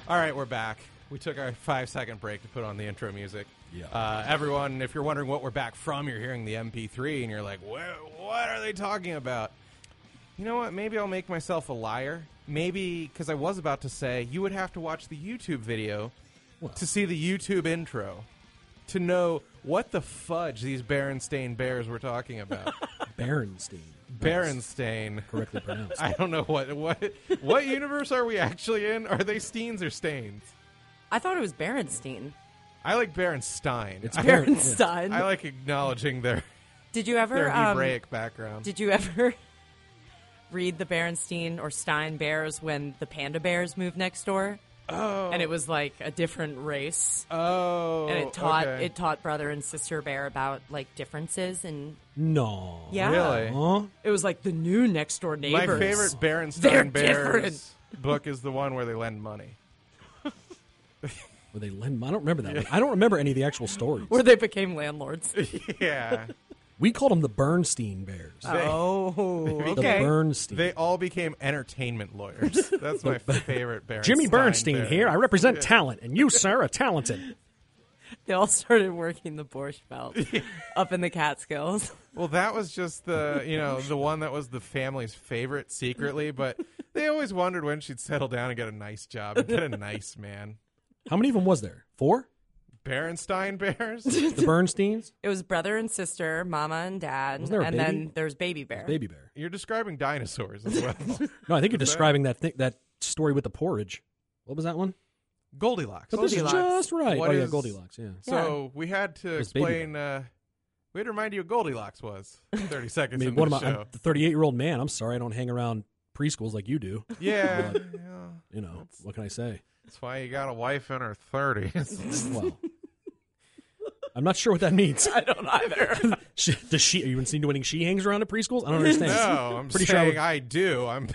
All right, we're back. We took our 5-second break to put on the intro music. Yeah. Everyone, if you're wondering what we're back from, you're hearing the MP3 and you're like, what are they talking about? You know what? Maybe I'll make myself a liar. Maybe, because I was about to say, you would have to watch the YouTube video to see the YouTube intro to know what the fudge these Berenstain Bears were talking about. Berenstain. Berenstain. Correctly pronounced. I don't know what universe are we actually in? Are they Steens or Stains? I thought it was Berenstein. I like Berenstein. It's Berenstein. I like acknowledging their Did you ever their Hebraic background. Did you ever read the Berenstein or Stein Bears when the panda bears moved next door? Oh, And it was like a different race. oh, And it taught brother and sister bear about like differences and No. yeah. Really? Huh? It was like the new next door neighbors. My favorite They're Berenstain Bears different. book is the one where they lend money. Were they lend? I don't remember that one. I don't remember any of the actual stories. where they became landlords. Yeah. We called them the Bernstein Bears. Oh, The okay. Bernstein. They all became entertainment lawyers. That's my favorite Berenstain Jimmy Bernstein Bear. here. I represent talent, and you, sir, are talented. They all started working the Borscht Belt up in the Catskills. Well, that was just the one that was the family's favorite secretly, but they always wondered when she'd settle down and get a nice job and get a nice man. How many of them was there? 4? Berenstain Bears? The Bernsteins? It was brother and sister, mama and dad, Wasn't there a and baby? then there's baby bear. Baby Bear. You're describing dinosaurs as well. No, I think you're describing that story with the porridge. What was that one? Goldilocks. But this is Goldilocks. just right. What Oh, yeah, is- Goldilocks, yeah. So we had to There's Baby explain. We had to remind you what Goldilocks was. 30 I seconds mean, into what the am I? show. I'm the 38-year-old man. I'm sorry I don't hang around preschools like you do. Yeah, yeah, You know, what can I say? that's why you got a wife in her 30s. Well, I'm not sure what that means. I don't either. Does she? Are you insinuating she hangs around at preschools? I don't understand. No, I'm Pretty sure I saying would- I do. I'm.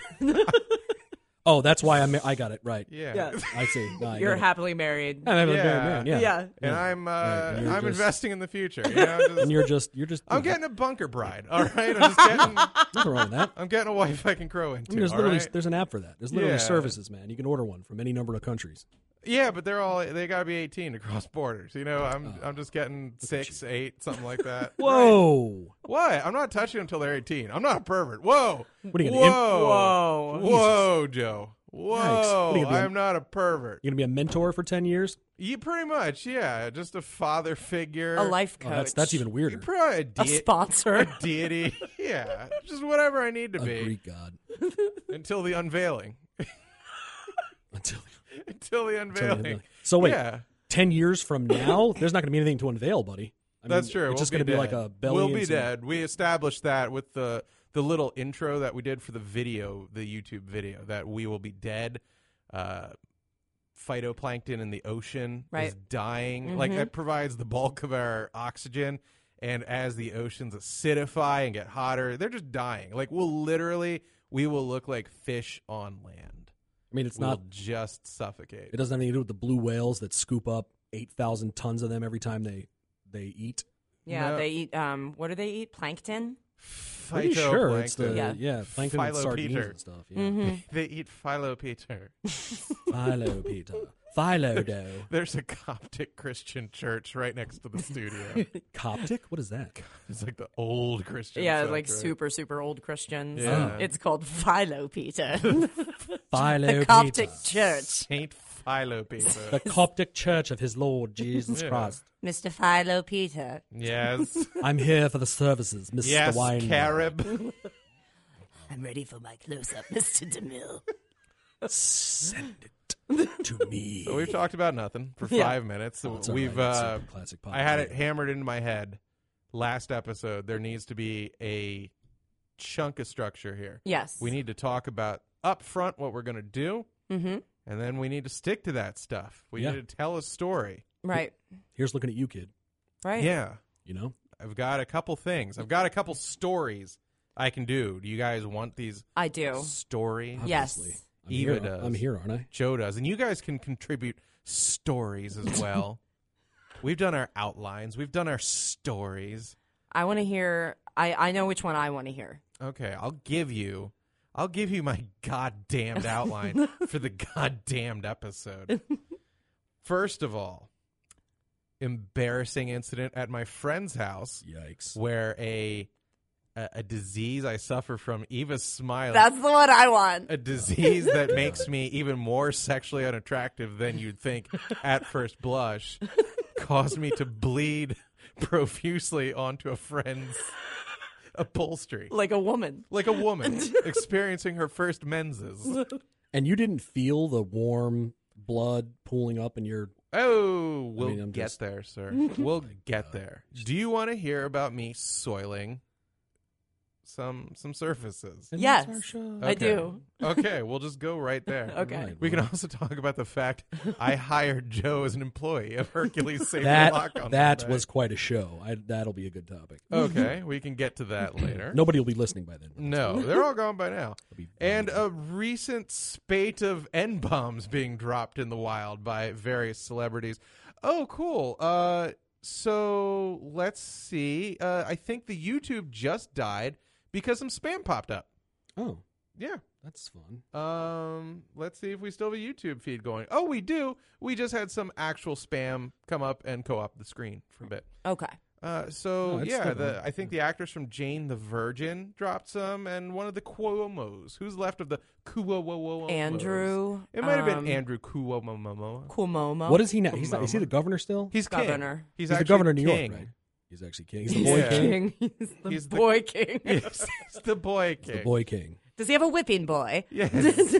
Oh, that's why I got it right. Yeah. Yeah. I see. No, I You're get it. happily married. I'm a Yeah. married man. Yeah. Yeah. And I'm Right, and you're I'm just- investing in the future. You know, just- And you're just. I'm getting a bunker bride. All right, I'm just getting. nothing wrong with that. I'm getting a wife I can crow into. I mean, there's all literally right? there's an app for that. There's literally Yeah. services, man. You can order one from any number of countries. Yeah, but they gotta be 18 to cross borders. You know, I'm just getting 6, 8, something like that. Whoa. What? I'm not touching them until they're 18. I'm not a pervert. Whoa. What are you Whoa. gonna Whoa. Whoa, Joe. Whoa. Yikes. What are you gonna be, I'm not a pervert. You gonna be a mentor for 10 years? You pretty much, yeah. Just a father figure. A life Oh, coach. that's even You're weirder. probably a sponsor. a deity. Yeah. Just whatever I need to A be Greek god. until the unveiling. Until Until the unveiling. So wait, Yeah. 10 years from now, there's not gonna be anything to unveil, buddy. I mean, That's true. It's just We'll gonna be like dead. a belly. We'll and be some- dead. We established that with the little intro that we did for the video, the YouTube video, that we will be dead. Phytoplankton in the ocean is Right. dying. Like that provides the bulk of our oxygen. And as the oceans acidify and get hotter, they're just dying. Like we will look like fish on land. I mean, it's We'll not. just suffocate. It doesn't have anything to do with the blue whales that scoop up 8,000 tons of them every time they eat. Yeah, No. they eat. What do they eat? Plankton. Pretty sure it's the Phytoplankton. plankton and sardines Philo-Peter. and stuff. Yeah. They eat Philopeter. Philo Peter. Philo dough. There's a Coptic Christian church right next to the studio. Coptic? What is that? It's like the old Christian. Yeah, church, like right? super, super old Christians. Yeah. It's called Philo Peter. Philo the Coptic Peter. Church. Saint Philopeter. The Coptic Church of His Lord Jesus Yeah. Christ. Mr. Philo Peter. Yes. I'm here for the services, Mr. Yes, Wine. Carib. I'm ready for my close-up, Mr. DeMille. Send it to me. So we've talked about nothing for Yeah. 5 minutes. Oh, it's all We've right. It's a classic I had it podcast. hammered into my head last episode. There needs to be a chunk of structure here. Yes. We need to talk about up front what we're going to do, Mm-hmm. and then we need to stick to that stuff. We Yeah. need to tell a story. Right. Here's looking at you, kid. Right. Yeah. You know? I've got a couple things. I've got a couple stories I can do. Do you guys want these I do. stories? Yes. Obviously. Eva here. does. I'm here, aren't I? Joe does. And you guys can contribute stories as well. We've done our outlines. We've done our stories. I want to hear. I know which one I want to hear. Okay, I'll give you I'll give you my goddamned outline for the goddamned episode. First of all, embarrassing incident at my friend's house. Yikes. Where a disease I suffer from, Eva Smiley. That's the one I want. A disease that makes me even more sexually unattractive than you'd think at first blush, caused me to bleed profusely onto a friend's upholstery. Like a woman. Like a woman experiencing her first menses. And you didn't feel the warm blood pooling up in your... Oh, we'll I'm get just- there, sir. We'll get there. Do you want to hear about me soiling some surfaces? And Yes. that's our show. I do. Okay, we'll just go right there. Okay. Right, We can well, also talk about the fact I hired Joe as an employee of Hercules Safety Lock on that Monday. was quite a show. That'll be a good topic. Okay, we can get to that later. Nobody will be listening by then. No, they're all gone by now. It'll be And fun. a recent spate of N-bombs being dropped in the wild by various celebrities. Oh, cool. So let's see. I think the YouTube just died because some spam popped up. Oh, Yeah. that's fun. Let's see if we still have a YouTube feed going. Oh, we do. We just had some actual spam come up and co-op the screen for a bit. Okay. So Oh, it's yeah, still on. I think the actors from Jane the Virgin dropped some, and one of the Cuomos. Who's left of the Cuomo? Andrew. It might have been Andrew Cuomo. Cuomo. What is he now? He's not, is he the governor still? He's king. Governor. He's the actually governor of New king. York, right? He's actually king. He's the boy Yeah. king. He's the He's boy king. Yes, he's the boy king. The boy king. Does he have a whipping boy? Yes.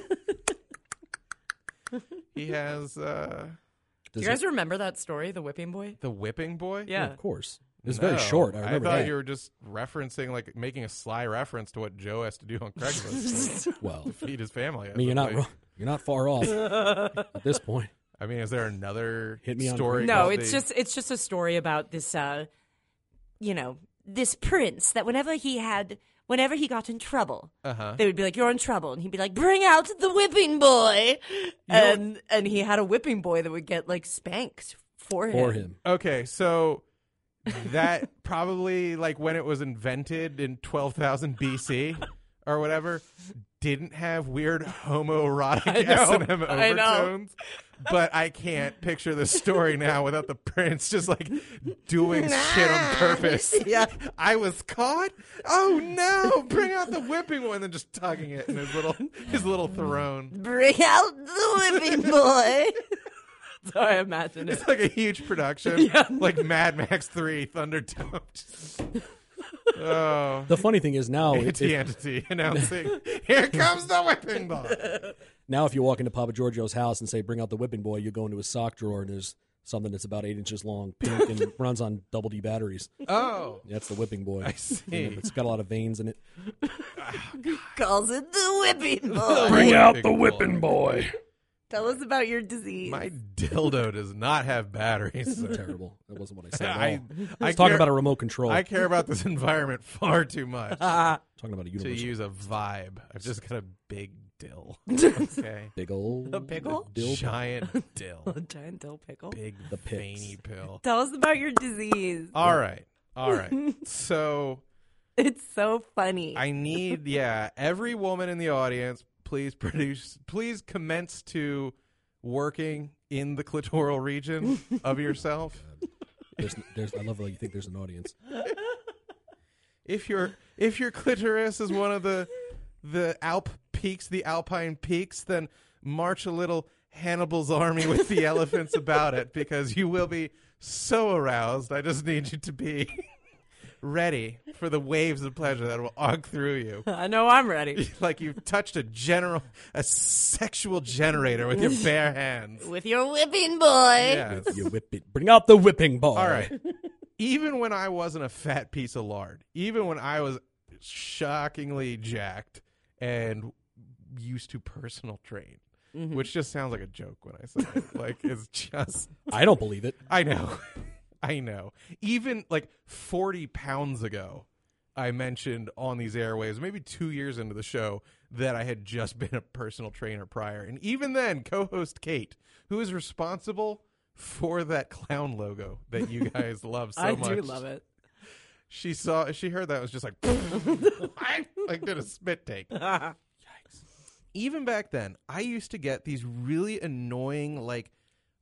He has Do Does you guys remember that story, the whipping boy? the whipping boy. Yeah. Of course. It was No, very short. I remember thought that. you were just referencing, like, making a sly reference to what Joe has to do on Craigslist Well, to feed his family. I mean, you're not wrong. You're not far off at this point. I mean, is there another Hit me on story? No, called it's just a story about this this prince that whenever he got in trouble, Uh-huh. they would be like, "You're in trouble," and he'd be like, "Bring out the whipping boy," and he had a whipping boy that would get like spanked for him. For him. Okay, so that probably, like, when it was invented in 12,000 BC or whatever, didn't have weird homoerotic I know, S&M I know. overtones. But I can't picture the story now without the prince just, like, doing shit on purpose. Yeah. I was caught? Oh, no! Bring out the whipping one, and then just tugging it in his little throne. Bring out the whipping boy. So I imagine it. It's like a huge production, Yeah. like Mad Max 3, Thunderdome. Oh, The funny thing is now, anti-entity announcing, "Here comes the whipping boy." now if you walk into Papa Giorgio's house and say, bring out the whipping boy, you go into his sock drawer and there's something that's about 8 inches long, pink, and runs on double D batteries. Oh, That's the whipping boy. I see. It's got a lot of veins in it. Calls it the whipping boy. Bring out the whipping boy. Tell us about your disease. My dildo does not have batteries. Sir. Terrible. That wasn't what I said at all. I I was talking care- about a remote control. I care about this environment far too much talking about a to universal use a vibe. I've just got a big dill. Okay, big old A pickle? dill. giant dill, Giant dill pickle. big The pics. veiny pill. Tell us about your disease. All right. So It's so funny. I need, every woman in the audience, please commence to working in the clitoral region of yourself. There's, I love how you think there's an audience. If your clitoris is one of the Alpine peaks, then march a little Hannibal's army with the elephants about it, because you will be so aroused. I just need you to be ready for the waves of pleasure that will arc through you. I know I'm ready. Like you've touched a sexual generator with your bare hands. With your whipping boy. Yes. You whip it. Bring out the whipping boy. All right. Even when I wasn't a fat piece of lard, even when I was shockingly jacked and used to personal train, which just sounds like a joke when I say it. Like, it's just, I don't believe it. I know. I know. Even like 40 pounds ago, I mentioned on these airwaves, maybe 2 years into the show, that I had just been a personal trainer prior. And even then, co-host Kate, who is responsible for that clown logo that you guys love so I much. do love it. She heard that, was just like, like did a spit take. even back then, I used to get these really annoying, like,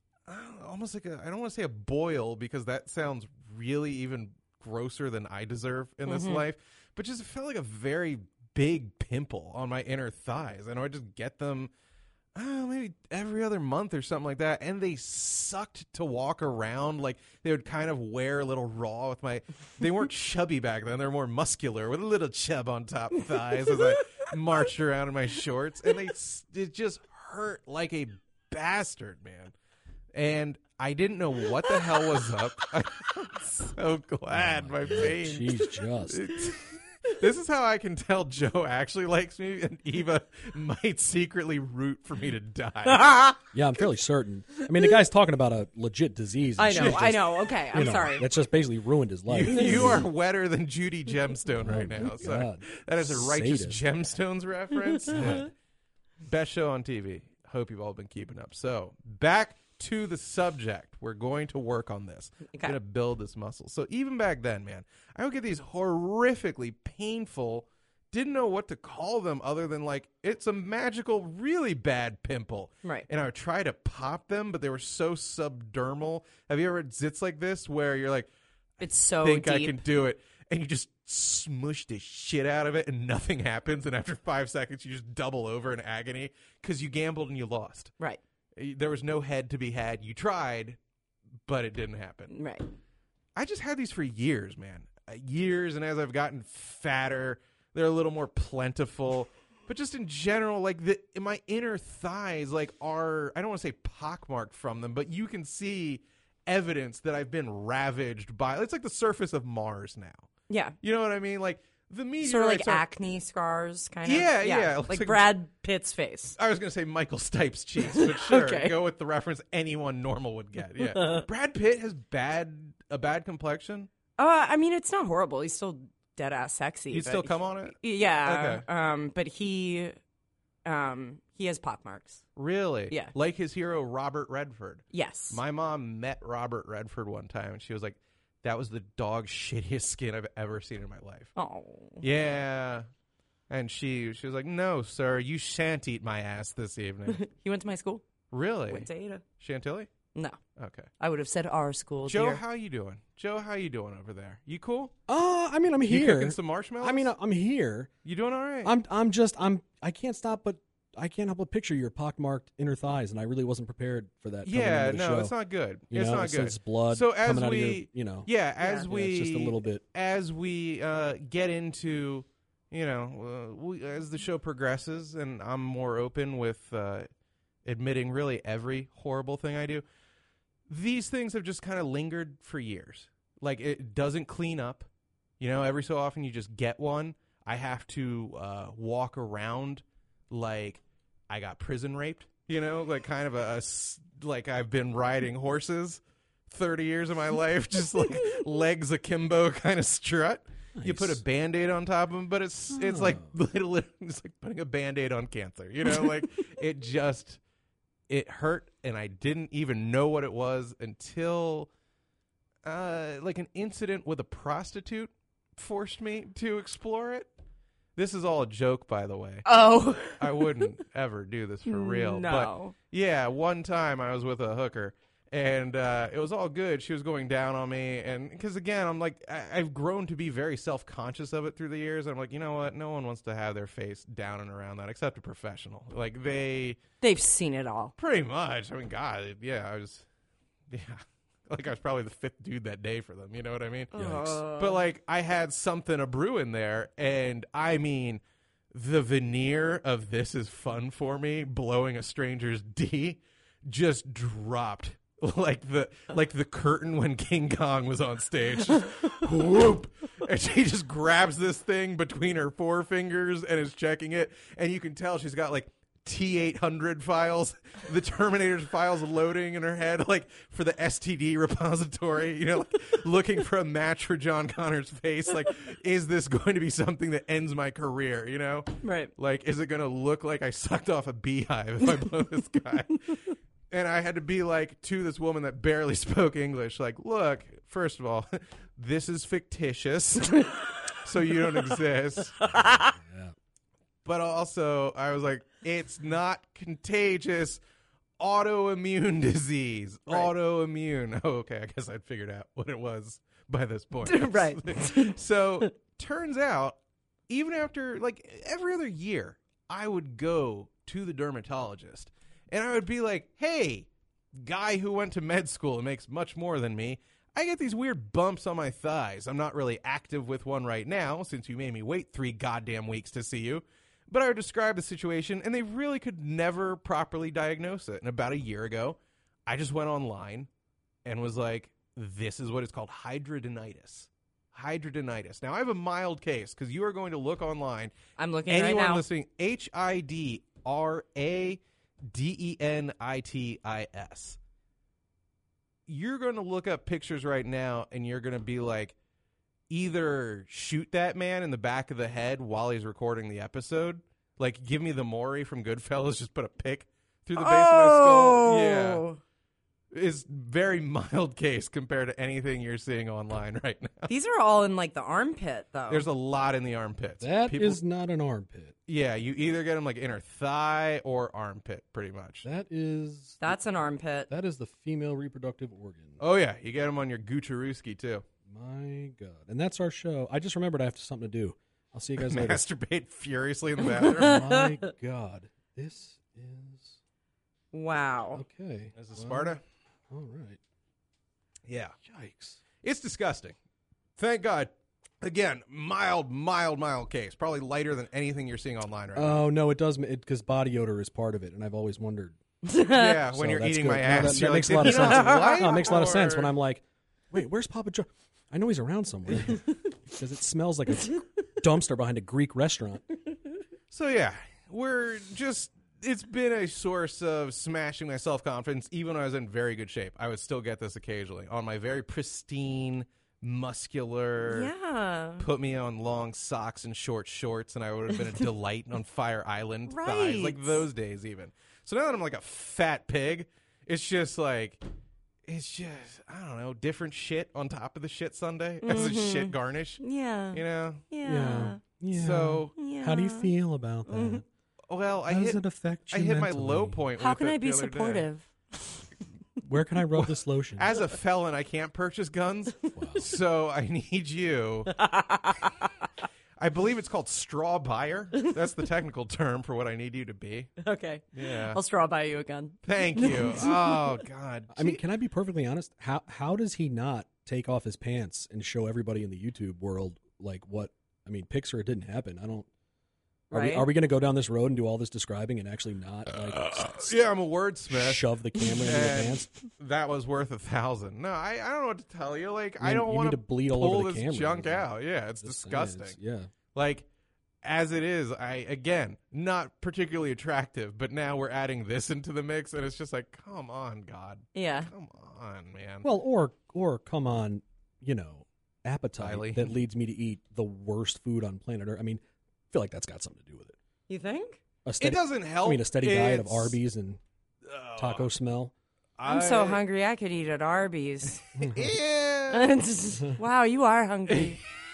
almost like I don't want to say a boil because that sounds really even grosser than I deserve in this life, but just it felt like a very big pimple on my inner thighs. And I would just get them maybe every other month or something like that, and they sucked to walk around. Like, they would kind of wear a little raw with my they weren't chubby back then, they're more muscular with a little chub on top thighs as I marched around in my shorts, and it just hurt like a bastard, man. And I didn't know what the hell was up. I'm so glad my pain. Jeez, just. This is how I can tell Joe actually likes me, and Eva might secretly root for me to die. Yeah, I'm fairly certain. I mean, the guy's talking about a legit disease. I know. Okay, I'm sorry. That's just basically ruined his life. You are wetter than Judy Gemstone right now. So God. that is a righteous Sadist. Gemstones reference. Yeah. Best show on TV. Hope you've all been keeping up. So back to the subject. We're going to work on this. Okay. We're going to build this muscle. So even back then, man, I would get these horrifically painful, didn't know what to call them other than like, it's a magical, really bad pimple. Right. And I would try to pop them, but they were so subdermal. Have you ever had zits like this where you're like, It's so think deep. I can do it, and you just smush the shit out of it and nothing happens, and after 5 seconds you just double over in agony because you gambled and you lost. Right. There was no head to be had. You tried, but it didn't happen. Right. I just had these for years, man. Years, and as I've gotten fatter, they're a little more plentiful. But just in general, like my inner thighs, like I don't want to say pockmarked from them, but you can see evidence that I've been ravaged by. It's like the surface of Mars now. Yeah. You know what I mean? Like the meteorites Sort of like are- acne scars, kind of. Yeah. Looks Like like- Brad Pitt's face. I was going to say Michael Stipe's cheeks, but sure, Okay. go with the reference anyone normal would get. Yeah, Brad Pitt has a bad complexion. I mean, it's not horrible. He's still dead ass sexy. He'd but still come on it. Yeah. Okay. But he has pockmarks. Really? Yeah. Like his hero Robert Redford. Yes. My mom met Robert Redford one time, and she was like, "That was the dog shittiest skin I've ever seen in my life." Oh. Yeah. And she was like, "No, sir, you shan't eat my ass this evening." He went to my school. Really? Went to Ada. Chantilly? No. Okay. I would have said our school. Joe, dear. how you doing? Joe, how you doing over there? You cool? I mean, I'm You here. cooking some marshmallows? I mean, I'm here. You doing all right? I can't help but picture your pockmarked inner thighs, and I really wasn't prepared for that. coming Yeah, into the no, show. it's not good. You It's know, not good. It's blood So as coming out we, of your, you know. yeah, as Yeah. we, it's just a little bit. as we get into, as the show progresses, and I'm more open with admitting really every horrible thing I do. These things have just kind of lingered for years. Like, it doesn't clean up. Every so often you just get one. I have to walk around like I got prison raped, like kind of like I've been riding horses 30 years of my life, just like legs akimbo kind of strut. You put a Nice. Band-Aid on top of them, but it's like literally it's like putting a Band-Aid on cancer, like it hurt, and I didn't even know what it was until like an incident with a prostitute forced me to explore it. This is all a joke, by the way. Oh. I wouldn't ever do this for real. No. But yeah, one time I was with a hooker, and it was all good. She was going down on me, and because again, I'm like, I've grown to be very self-conscious of it through the years. I'm like, you know what? No one wants to have their face down and around that except a professional. Like They've seen it all. pretty much. I mean, God, yeah, like I was probably the fifth dude that day for them. You know what I mean? Yikes. But like I had something a brew in there, and I mean, the veneer of this is fun for me blowing a stranger's D just dropped like the curtain when King Kong was on stage. Just whoop, and she just grabs this thing between her forefingers and is checking it, and you can tell she's got like T800 files, the Terminator's files loading in her head, like for the STD repository, like, looking for a match for John Connor's face. Like, is this going to be something that ends my career? Right. Like, is it going to look like I sucked off a beehive if I blow this guy? And I had to be like to this woman that barely spoke English, like, look, first of all, this is fictitious, so you don't exist. but also I was like, it's not contagious. Autoimmune disease. Right. Autoimmune. Oh, okay. I guess I'd figured out what it was by this point. Right. So turns out, even after like every other year, I would go to the dermatologist and I would be like, hey, guy who went to med school and makes much more than me, I get these weird bumps on my thighs. I'm not really active with one right now since you made me wait 3 goddamn weeks to see you. But I would describe the situation, and they really could never properly diagnose it. And about a year ago, I just went online and was like, this is what it's called, hidradenitis. Hidradenitis. Now, I have a mild case because you are going to look online. I'm looking Anyone right now. listening, HIDRADENITIS. You're going to look up pictures right now, and you're going to be like, either shoot that man in the back of the head while he's recording the episode. Like, give me the Maury from Goodfellas, just put a pick through the base of my skull. Yeah. It's very mild case compared to anything you're seeing online right now. These are all in like the armpit, though. There's a lot in the armpits. That is not an armpit. Yeah, you either get them like inner thigh or armpit, pretty much. That's an armpit. That is the female reproductive organ. Oh, yeah. You get them on your Gucciarooski, too. My God. And that's our show. I just remembered I have something to do. I'll see you guys later. Masturbate furiously in the bathroom. My God. This is... Wow. Okay. This is Sparta? All right. Yeah. Yikes. It's disgusting. Thank God. Again, mild case. Probably lighter than anything you're seeing online right now. Oh, no, it does, because body odor is part of it, and I've always wondered. Yeah, when So you're that's eating good. my No, ass. that you're makes like, a lot of "Did he sense. not wipe?" No, it makes a lot of sense Or- when I'm like, wait, where's Papa Joe? I know he's around somewhere. Because it smells like a dumpster behind a Greek restaurant. So, yeah, it's been a source of smashing my self-confidence. Even when I was in very good shape, I would still get this occasionally on my very pristine, muscular, Yeah. put me on long socks and short shorts, and I would have been a delight on Fire Island thighs, Right. like those days even. So now that I'm like a fat pig, it's just, I don't know, different shit on top of the shit sundae as a shit garnish, Yeah. you know? Yeah. Yeah. So, Yeah. How do you feel about that? well, How does it affect you I hit my mentally? low point How with can it I be the other day. supportive? Where can I rub this lotion? As a felon, I can't purchase guns, so I need you. I believe it's called straw buyer. That's the technical term for what I need you to be. Okay. Yeah. I'll straw by you again. Thank you. Oh, God. I mean, can I be perfectly honest? How does he not take off his pants and show everybody in the YouTube world like what? I mean, Pixar, it didn't happen. I don't. Right. Are we going to go down this road and do all this describing and actually not Yeah, I'm a wordsmith. shove the camera into your And pants? that was worth 1,000. No, I don't know what to tell you. Like, I Man, don't you want need to bleed all pull over the this camera. junk out. Yeah, it's Just saying, disgusting. yeah. Like, as it is, again, not particularly attractive, but now we're adding this into the mix, and it's just like, come on, God. Yeah. Come on, man. Well, or come on, appetite Kylie. that leads me to eat the worst food on planet Earth. I mean, I feel like that's got something to do with it. You think? A steady, It doesn't help. I mean, a steady diet of It's- Arby's and taco smell. I'm so hungry I could eat at Arby's. Yeah. Wow, you are hungry.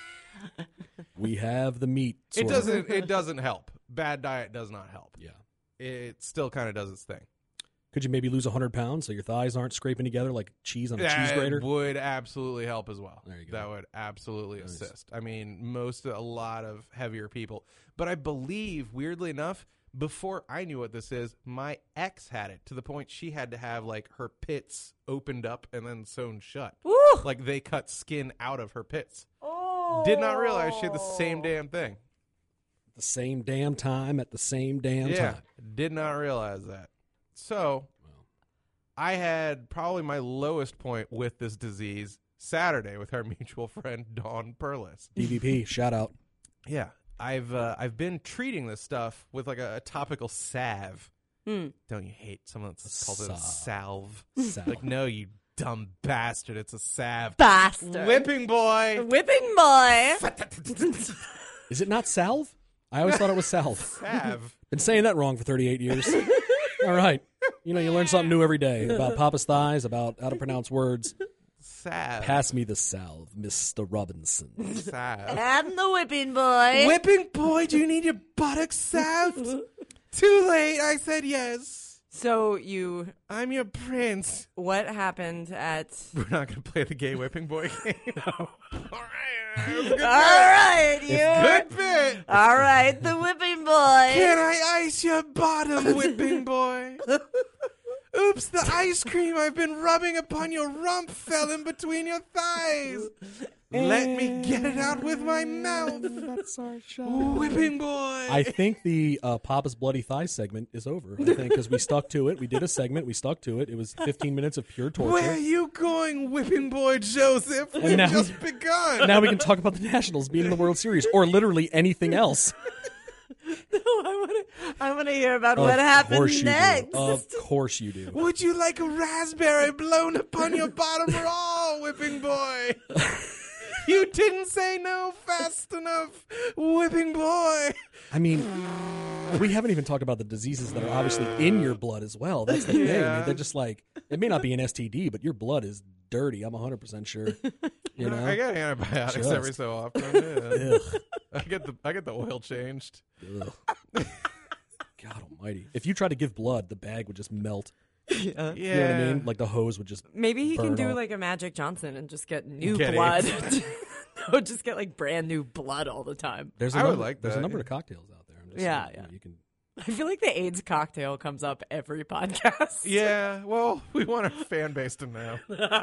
We have the meat. It sort of. It doesn't help. Bad diet does not help. Yeah. It still kind of does its thing. Could you maybe lose 100 pounds so your thighs aren't scraping together like cheese on a cheese grater? That would absolutely help as well. There you go. That would absolutely Nice. assist. I mean, a lot of heavier people. But I believe, weirdly enough, before I knew what this is, my ex had it to the point she had to have like her pits opened up and then sewn shut. Woo! Like they cut skin out of her pits. Oh. Did not realize she had the same damn thing. The same damn time at the same damn Yeah, time. did not realize that. So, I had probably my lowest point with this disease Saturday with our mutual friend Dawn Perlis. DVP, shout out. Yeah, I've been treating this stuff with like a topical salve. Hmm. Don't you hate someone that's called it a salve? Salve. Like, no, you dumb bastard, it's a salve. Bastard. Whipping boy. Whipping boy. Is it not salve? I always thought it was salve. Salve. Been saying that wrong for 38 years. All right. You learn something new every day about Papa's thighs, about how to pronounce words. Salve. Pass me the salve, Mr. Robinson. Salve. And the whipping boy. Whipping boy, do you need your buttocks salved? Too late. I said yes. So I'm your prince. what happened at? We're not going to play the gay whipping boy game. No. All right. Good bit. All right, the whipping boy. Can I ice your bottom, whipping boy? Oops, the ice cream I've been rubbing upon your rump fell in between your thighs. Let me get it out with my mouth. That's our show. Whipping boy. I think the Papa's Bloody Thigh segment is over. I think because we stuck to it. We did a segment. We stuck to it. It was 15 minutes of pure torture. Where are you going, whipping boy Joseph? We've now- just begun. Now we can talk about the Nationals being in the World Series or literally anything else. No, I want to hear about what happened next. Of course you do. Would you like a raspberry blown upon your bottom raw, whipping boy? You didn't say no fast enough, whipping boy. I mean, we haven't even talked about the diseases that are obviously in your blood as well. That's the thing. I mean, they're just like, it may not be an STD, but your blood is dirty. I'm 100% sure. You know? I get antibiotics Just. every so often. Yeah. Ugh. I get the oil changed. Ugh. God almighty. If you try to give blood, the bag would just melt. Yeah. You know what I mean? Like the hose would just Maybe he can burn do off. like a Magic Johnson and just get new Get blood. AIDS. No, just get like brand new blood all the time. There's I a would number, like There's a that, number yeah. of cocktails out there. I'm just Yeah, saying, yeah. You can. I feel like the AIDS cocktail comes up every podcast. Yeah, well, we want our fan base to know.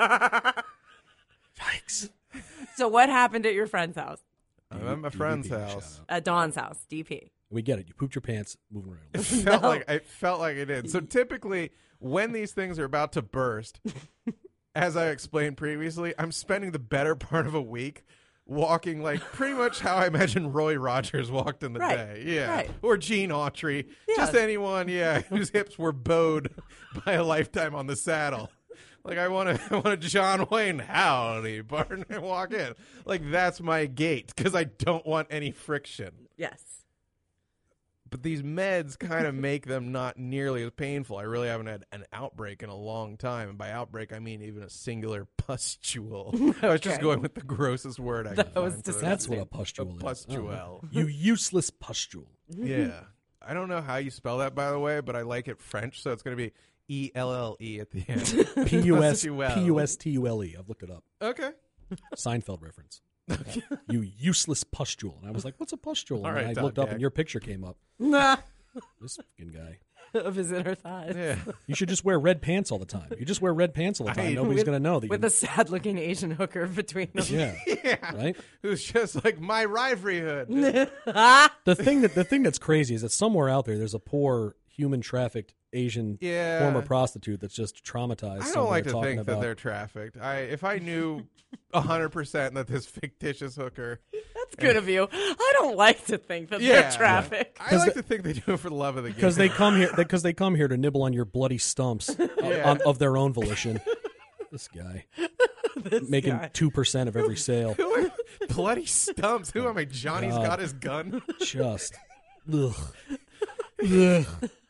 Yikes. So what happened at your friend's house? I'm at my friend's DP, house. shout out. At Dawn's house, DP. We get it. You pooped your pants. Moving right along. It felt like it did. So typically, when these things are about to burst, as I explained previously, I'm spending the better part of a week walking like pretty much how I imagine Roy Rogers walked in the Right, day. Yeah. right. Or Gene Autry. Yeah. Just anyone, whose hips were bowed by a lifetime on the saddle. Like I want a John Wayne, howdy, partner, walk in. Like that's my gait because I don't want any friction. Yes. But these meds kind of make them not nearly as painful. I really haven't had an outbreak in a long time. And by outbreak, I mean even a singular pustule. I was just Okay. going with the grossest word I could That was find. for disgusting. That's what a A pustule is. pustule. Oh. You useless pustule. Yeah. I don't know how you spell that, by the way, but I like it French, so it's going to be E-L-L-E at the end. P-U-S-T-U-L-E. I've looked it up. Okay. Seinfeld reference. You useless pustule. And I was like, what's a pustule? All And right, I Doc looked up Gag. and your picture came up. Nah. This fucking guy. Of his inner thighs. Yeah. You should just wear red pants all the time. You just wear red pants all the time. I- Nobody's With- going to know that With you a sad-looking Asian hooker between them. Yeah. Yeah. Right? Who's just like my livelihood. The thing that's crazy is that somewhere out there's a poor human trafficked Asian Yeah. former prostitute that's just traumatized. I don't somewhere like to talking think that about, they're trafficked. If I knew 100% that this fictitious hooker, That's good of you. I don't like to think that Yeah. they're traffic. I like to think they do it for the love of the game. because they come here to nibble on your bloody stumps of their own volition. This guy making guy. 2% of every sale. Who are bloody stumps? Who am I? Johnny's got his gun. Just ugh. Ugh.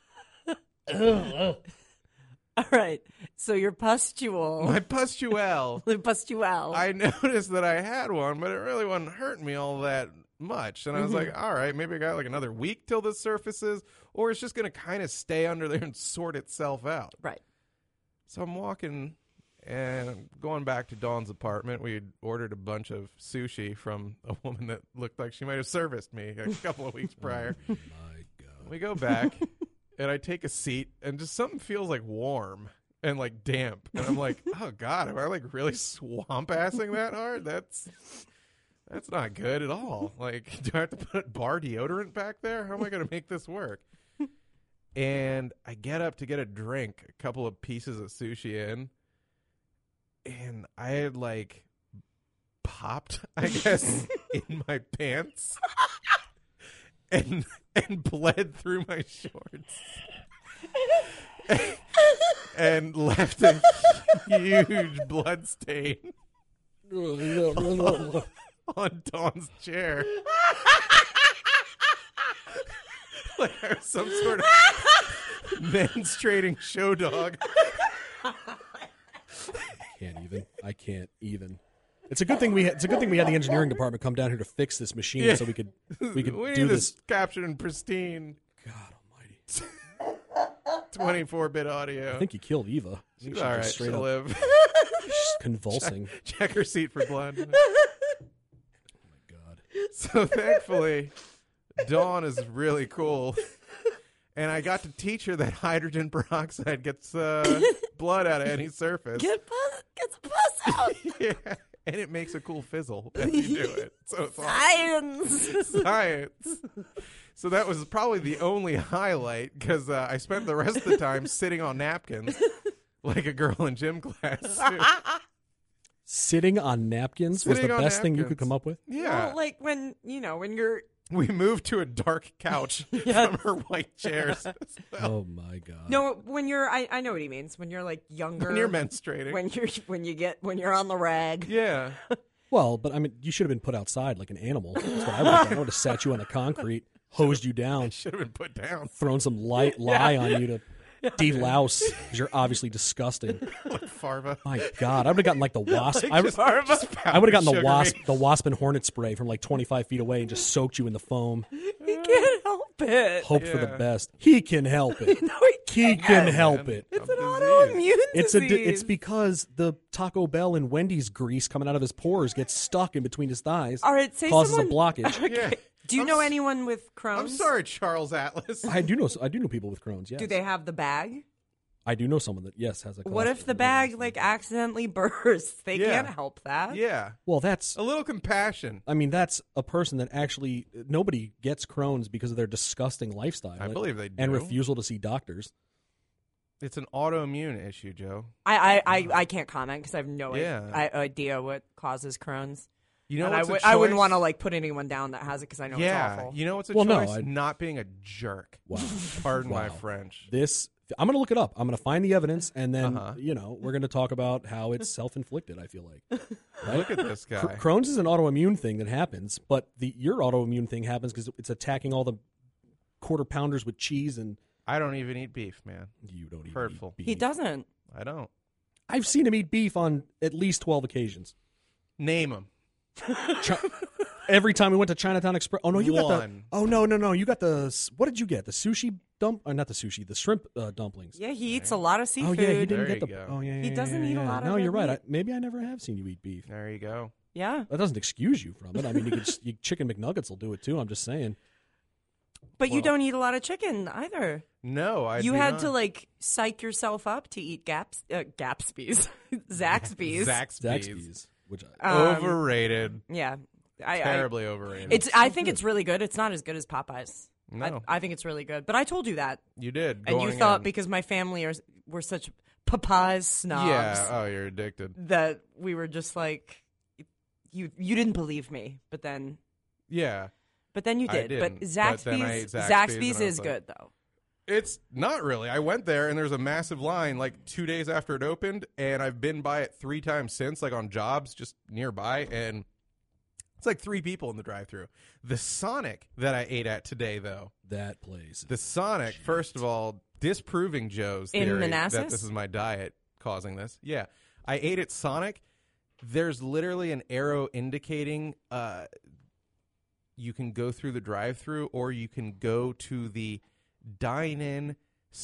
All right. So your pustule. My pustule. The pustule. I noticed that I had one, but it really wasn't hurting me all that much. And I was like, all right, maybe I got like another week till this surfaces, or it's just going to kind of stay under there and sort itself out. Right. So I'm walking and I'm going back to Dawn's apartment. We had ordered a bunch of sushi from a woman that looked like she might have serviced me a couple of weeks prior. My God. We go back and I take a seat and just something feels like warm and like damp. And I'm like, oh God, am I like really swamp assing that hard? That's not good at all. Like, do I have to put bar deodorant back there? How am I going to make this work? And I get up to get a drink, a couple of pieces of sushi in, and I had like popped, I guess, in my pants and bled through my shorts and left a huge blood stain on Dawn's chair. Like I was some sort of menstruating show dog. Can't even. even. I can't even. It's a good thing we had the engineering department come down here to fix this machine so we could we do need this. captured in pristine God almighty. 24-bit audio. I think you killed Eva. I think She's all right. straight She'll up live. she's convulsing. Check her seat for blood. Oh my God. So thankfully, Dawn is really cool. And I got to teach her that hydrogen peroxide gets blood out of any surface. Get the pus out. Yeah. And it makes a cool fizzle as you do it. So it's Science. science. So that was probably the only highlight because I spent the rest of the time sitting on napkins like a girl in gym class. Too. Sitting on napkins was Sitting the on best thing you napkins. could come up with? Yeah. Well, like when you're We moved to a dark couch from her white chairs. Oh my God. no when you're I know what he means when you're like younger When you're menstruating. when you're on the rag. Yeah. Well, but I mean, you should have been put outside like an animal. That's what I would have done. I would have sat you on the concrete, hosed you down, Should have been put down. thrown some lye on you to delouse because you're obviously disgusting. Like Farva. My God, I would have gotten like the wasp. I would Farva. have gotten Sugar the wasp and hornet spray from like 25 feet away and just soaked you in the foam. He can't help it. Hope for the Yeah. best. He can help it. No, He can help it. it's an autoimmune It's disease. it's because the Taco Bell and Wendy's grease coming out of his pores gets stuck in between his thighs. All right, say causes someone- a blockage. Yeah. Do you know anyone with Crohn's? I'm sorry, Charles Atlas. I do know people with Crohn's. Yes. Do they have the bag? I do know someone that has a. What if the bag like accidentally bursts? They Yeah. can't help that. Yeah. Well, that's. A little compassion. I mean, that's a person that actually nobody gets Crohn's because of their disgusting lifestyle. I believe they do. and refusal to see doctors. It's an autoimmune issue, Joe. I can't comment because I have no Yeah. idea what causes Crohn's. You know And what's I a wouldn't choice? want to like put anyone down that has it because I know Yeah. it's awful. You know what's a Well, no, choice? Not being a jerk. Wow. Pardon my Wow. French. I'm going to look it up. I'm going to find the evidence, and then Uh-huh. we're going to talk about how it's self-inflicted. I feel like. Right? Look at this guy. Crohn's is an autoimmune thing that happens, but your autoimmune thing happens because it's attacking all the quarter pounders with cheese, and I don't even eat beef, man. you don't even Hurtful. eat beef. He doesn't. I don't. I've seen him eat beef on at least 12 occasions. Name him. Every time we went to Chinatown Express. Oh no, you got the. One. Oh no! You got the. What did you get? The sushi not the sushi. The shrimp dumplings. Yeah, he eats a lot of Oh seafood. yeah, he didn't There get you the. go. Oh yeah, He yeah, doesn't yeah, eat a yeah. lot of No, red you're right. meat. Maybe I never have seen you eat beef. There you go. Yeah, That doesn't excuse you from it. I mean, chicken McNuggets will do it too. I'm just saying. but you Well- don't eat a lot of chicken either. No, I You do had not. to like psych yourself up to eat Zaxby's. Zaxby's. Zaxby's, which Overrated. Yeah, I Terribly overrated. I think it's really good. It's not as good as Popeyes. No. I think it's really good. But I told you that, You did. and you going thought in. because my family were such Popeyes snobs Yeah. Oh, you're addicted. that we were just like, you didn't believe me, but then Yeah. you I did. didn't, But but then I ate Zaxby's and Zaxby's I is was like- good though. It's not really. I went there and there's a massive line like 2 days after it opened, and I've been by it 3 times since, like on jobs just nearby, and it's like 3 people in the drive-thru. The Sonic that I ate at today, though, that place. the Sonic, first of all, disproving Joe's In theory Manassas? that this is my diet causing this. Yeah, I ate at Sonic. There's literally an arrow indicating you can go through the drive-thru or you can go to the dine-in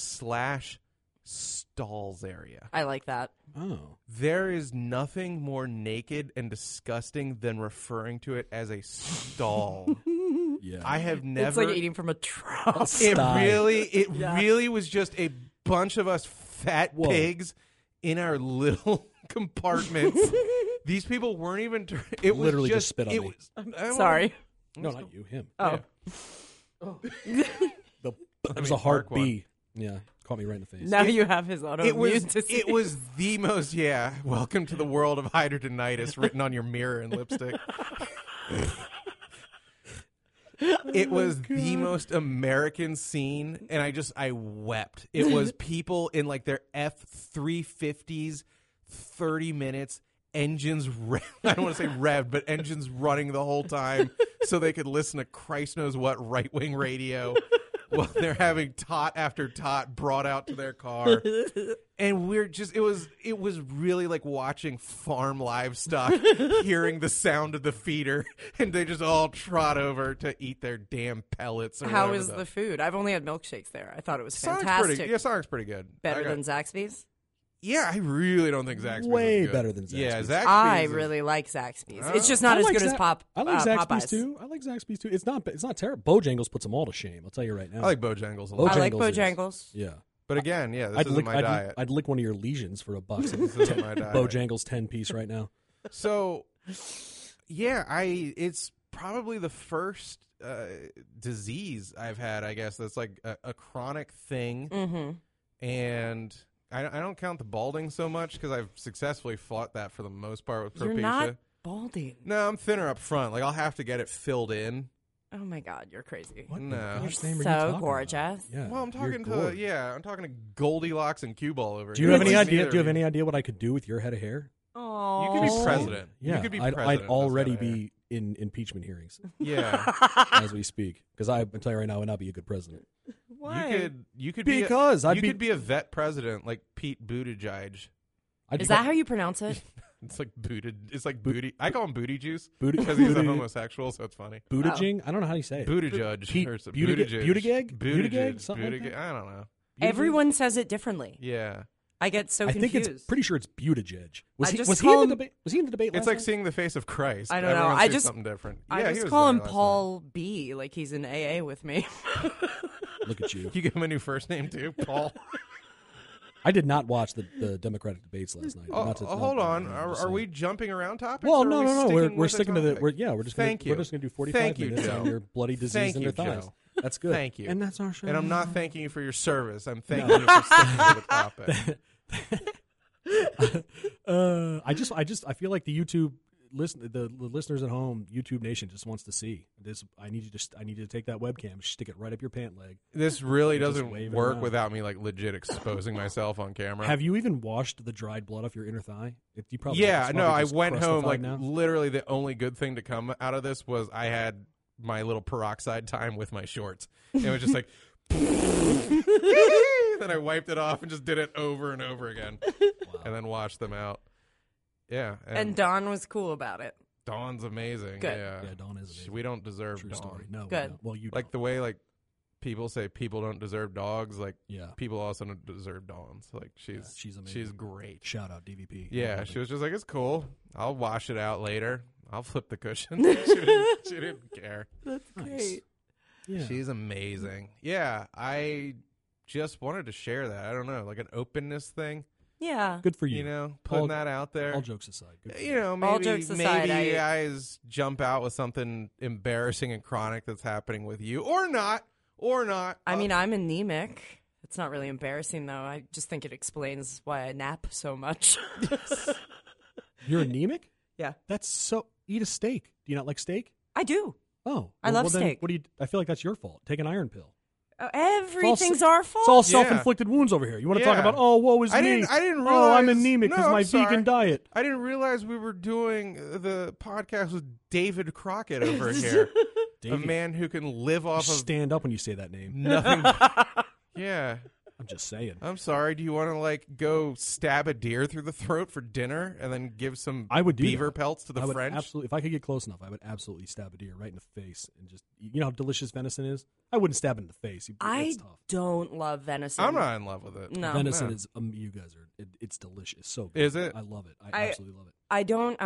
/ stalls area. I like that. Oh, There is nothing more naked and disgusting than referring to it as a stall. yeah. I have It's never. like eating from a trough. It Sty. really was just a bunch of us fat Whoa. pigs in our little compartments. These people weren't even. It was Literally just spit on it me. was- Sorry. no, not you. Him. Oh, It was a hard bark one. B. Yeah, caught me right in the face. now you have his autoimmune It was. disease. It was the most. Yeah. Welcome to the world of hydrotonitis, written on your mirror in lipstick. It was the most American scene, and I wept. It was people in like their F-350s, 30 minutes, engines. I don't want to say revved, but engines running the whole time, so they could listen to Christ knows what right-wing radio. while they're having tot after tot brought out to their car. And we're just it was really like watching farm livestock, hearing the sound of the feeder, and they just all trot over to eat their damn pellets. Or How whatever is the food? I've only had milkshakes there. I thought it was fantastic. Sonic's pretty good. Better than Zaxby's? Yeah, I really don't think Zaxby's Way is good. better than Zaxby's. Yeah, Zaxby's I is- really like Zaxby's. It's just not as good as I like Zaxby's Popeyes. too. I like Zaxby's too. It's not terrible. Bojangles puts them all to shame. I'll tell you right now. I like Bojangles a lot. I like Bojangles is- Bojangles. Yeah. But again, yeah, this isn't my diet. I'd lick one of your lesions for $1. This isn't my diet. Bojangles 10-piece right now. So, yeah, it's probably the first disease I've had, I guess, that's like a chronic thing. Mm-hmm. And I don't count the balding so much because I've successfully fought that for the most part with You're Propecia. not balding. No, I'm thinner up front. Like, I'll have to get it filled in. Oh my God, you're crazy. What No. the You're gosh name are you so talking about? gorgeous. Yeah. Well, I'm you're talking gorgeous. I'm talking to Goldilocks and Cue Ball over Do you here. have any Like, idea? neither Do you have of any idea what I could do with your head of hair? Oh, You could be president. Yeah, You could be I'd president. with already this kind of be in impeachment hearings hair. Yeah. as we speak. Because I'm telling you right now, I would not be a good president. Why? You could Because be I'd you be- could be a vet president like Pete Buttigieg. I'd Is be- that how you pronounce it? It's like booty. I call him booty juice Booty- because he's a booty- homosexual, so it's funny. Buttigieg? I don't know how you say it. Buttigieg Pete- or some- Buttigieg? Buttigieg. Buttigieg? Something like Buttigieg. that? I don't know. Everyone says it differently. Yeah, I get so I confused. think it's pretty sure it's Buttigieg. I just Was he call in the him- debate? Was he in the debate? it's last like night? seeing the face of Christ. I don't know. Everyone I sees just- something different. I Yeah, he just was call there him last Paul B, like he's in AA with me. Look at you. night. You give him a new first name too, Paul. I did not watch the Democratic debates last night. Oh, Not to- hold not- on. I'm just Are saying. we jumping around topics? Well, or are no, we no, no. sticking We're with sticking to the. topic? We're just gonna Thank you. we're just gonna do 45 Thank you, minutes Joe. on your bloody disease Thank in you, your thighs. Joe. That's good. Thank you. And that's our show. And I'm not thanking you for your service. I'm thanking you for sticking to the topic. I feel like the YouTube the listeners at home, YouTube Nation just wants to see this. I need you to take that webcam, stick it right up your pant leg. This really Just doesn't wave it work around. without me like legit exposing myself on camera. Have you even washed the dried blood off your inner thigh? You probably Yeah, it's no, probably I just went home crustified like now. literally the only good thing to come out of this was I had my little peroxide time with my shorts. It was just like then I wiped it off and just did it over and over again and then washed them out. Yeah. And Dawn was cool about it. Dawn's amazing. Good. Yeah. Yeah, Dawn is amazing. We don't deserve True Dawn. story. No, we Good. don't. Well, you Like don't. the way like people say people don't deserve dogs, like Yeah. people also don't deserve Dawns. Like she's she's amazing. She's great. Shout out DVP. I Yeah, love she it. was just like, it's cool. I'll wash it out later. I'll flip the cushion. she didn't care. That's Nice. Yeah. She's amazing. Yeah, I just wanted to share that. I don't know, like an openness thing, Yeah. Good for you. you know, putting All- that out there. All jokes aside. Good for You know, maybe, All jokes aside, maybe you I- guys jump out with something embarrassing and chronic that's happening with you, or not, or not. I mean, I'm anemic. It's not really embarrassing, though. I just think it explains why I nap so much. You're anemic? Yeah. That's so. Eat a steak. Do you not like steak? I do. Oh, I love well, then steak. What do you? I feel like that's your fault. Take an iron pill. Everything's our fault. It's all Yeah. self-inflicted wounds over here. You want to talk Yeah. about? Oh, woe is I me. didn't Oh, I'm realize- anemic because No, my I'm sorry. vegan diet. I didn't realize we were doing the podcast with David Crockett over here, a Davey, man who can live off of stand up when you say that name. nothing. Yeah, I'm just saying. I'm sorry. Do you want to like go stab a deer through the throat for dinner and then give some I would do beaver that. pelts to the I would French? absolutely. If I could get close enough, I would absolutely stab a deer right in the face and just. You know how delicious venison is. I wouldn't stab it in the face. I It's tough. don't love venison. I'm not in love with it. No. Venison no. is. You guys are. It's delicious. So good. Is it? I love it. I absolutely love it. I don't.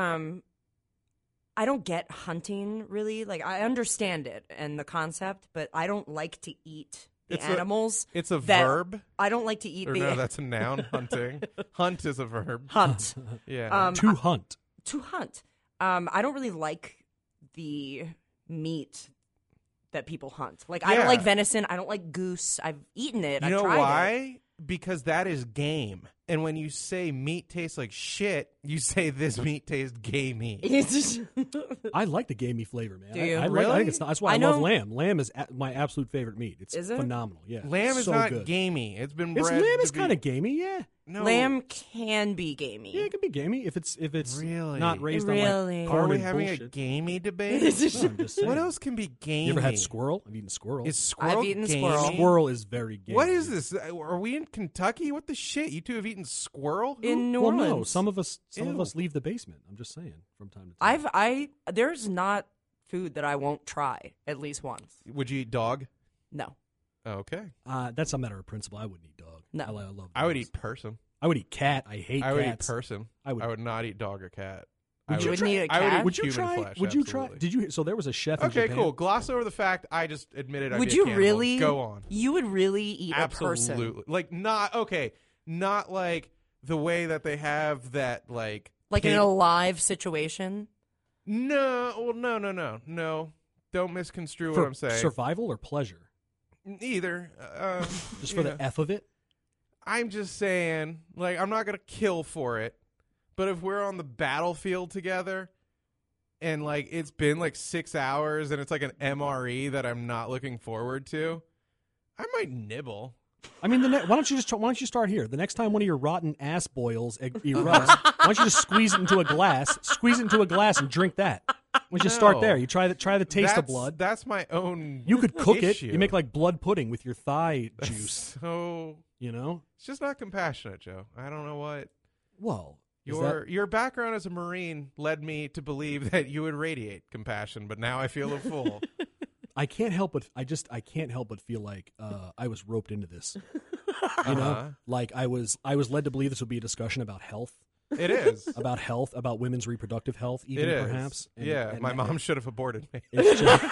I don't get hunting really. Like I understand it and the concept, but I don't like to eat the It's a- animals. It's a that- verb. I don't like to eat Or the no, that's a noun. Hunting. Hunt is a verb. hunt. Yeah. To hunt. To hunt. I don't really like the meat that people hunt. Like I Yeah. don't like venison. I don't like goose. I've eaten it. you I've know tried why? it. Because that is game. And when you say meat tastes like shit, you say this meat tastes gay meat. I like the gamey flavor, man. Do you? I Really? think it's not, that's why I I love know- lamb. Lamb is my absolute favorite meat. It's Is it? phenomenal. Yeah, Lamb is so not good. gamey. It's been It's bred lamb to is be- kind of gamey. Yeah, no. Lamb can be gamey. yeah, it can be gamey if it's Really? not raised Really? on like Are corn we and having bullshit. a gamey debate? No, I'm just saying. What else can be gamey? You ever had squirrel? I've eaten squirrel. Is squirrel I've eaten gamey? squirrel. Squirrel is very gamey. What is this? Are we in Kentucky? What the shit? You two have eaten squirrel? In New Well, Orleans. no. Some of us Ew. leave the basement. I'm just saying from time to time. There's not food that I won't try at least once. Would you eat dog? No. Oh, okay. That's a matter of principle. I wouldn't eat dog. No. I love. I would dogs. eat person. I would eat cat. I hate I would eat cats. person. I would- not eat dog or cat. Would I you would wouldn't eat a I would cat? eat Would you human try? flesh, Would you try? absolutely. Did you? So there was a chef. in Okay, Japan. cool. Gloss over the fact I just admitted I'd Would be a you cannibal. really? Go on. You would really eat a person? Absolutely. Like not like the way that they have that like Like in pig- an alive situation? No, well, no. Don't misconstrue For what I'm saying. survival or pleasure? Either. Just for yeah. the f of it. I'm just saying, like, I'm not gonna kill for it, but if we're on the battlefield together, and like it's been like 6 hours, and it's like an MRE that I'm not looking forward to, I might nibble. I mean, why don't you start here? The next time one of your rotten ass boils erupts, why don't you just squeeze it into a glass, and drink that? Why don't you start No. there? You try the taste of blood. That's my own. You could cook issue. it. You make like blood pudding with your thigh juice. So You know? it's just not compassionate, Joe. I don't know what. Well, is Your background as a Marine led me to believe that you would radiate compassion, but now I feel a fool. I can't help but feel like I was roped into this. You know, like I was led to believe this would be a discussion about health, It is. about women's reproductive health, even It is. perhaps. And- yeah, and my that- mom should have aborted me. It's just,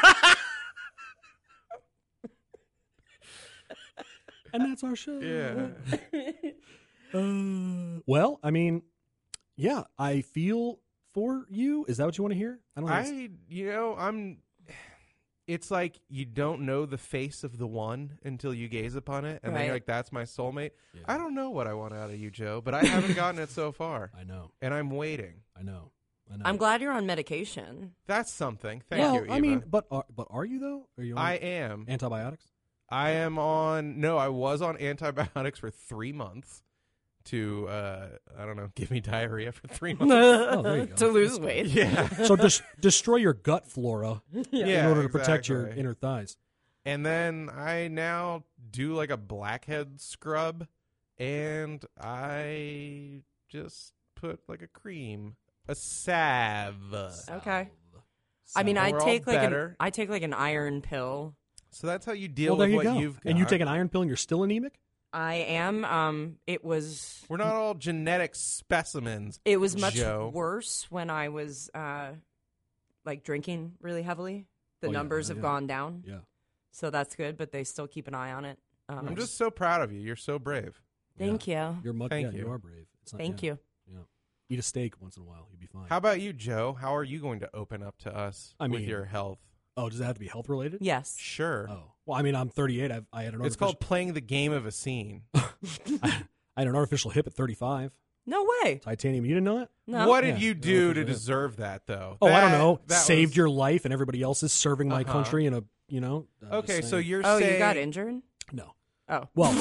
and that's our show. Yeah. Well, I mean, yeah, I feel for you. Is that what you want to hear? I don't know. It's like you don't know the face of the one until you gaze upon it, and then you're Right. like, that's my soulmate. Yeah. I don't know what I want out of you, Joe, but I haven't gotten it so far, I know. and I'm waiting. I know. I'm glad you're on medication. That's something. Thank well, you, Eva. I mean, but are you though? Are you on I am. antibiotics? I am on. No, I was on antibiotics for 3 months to, I don't know, give me diarrhea for 3 months. Oh, there you go. To lose weight. Yeah. So destroy your gut flora Yeah, in order to protect your exactly. inner thighs. And then I now do like a blackhead scrub, and I just put like a cream, a salve. Okay. I mean, So I we're all take better. like an iron pill. So that's how you deal Well, there with you what go. you've got. And you take an iron pill and you're still anemic? I am. It was We're not all genetic specimens. much Joe. worse when I was like drinking really heavily. The Oh, yeah, numbers yeah, have yeah. gone down, Yeah. so that's good. But they still keep an eye on it. I'm just so proud of you. You're so brave. Thank you. You're much. Thank yeah, you. you are brave. It's not, Thank yeah, you. Yeah. Eat a steak once in a while. You'll be fine. How about you, Joe? How are you going to open up to us I with mean- your health? Oh, does that have to be health related? Yes. Sure. Oh. Well, I mean, I'm 38. I had an It's called playing the game of a scene. I had an artificial hip at 35. No way. Titanium. You didn't know it? No. What did Yeah. you No, do for to sure. deserve that, though? Oh, I don't know. That Saved was- your life and everybody else's, serving my Uh-huh. country in a, you know. I'm just Okay, so saying. you're Oh, saying you got injured? No. Oh. Well,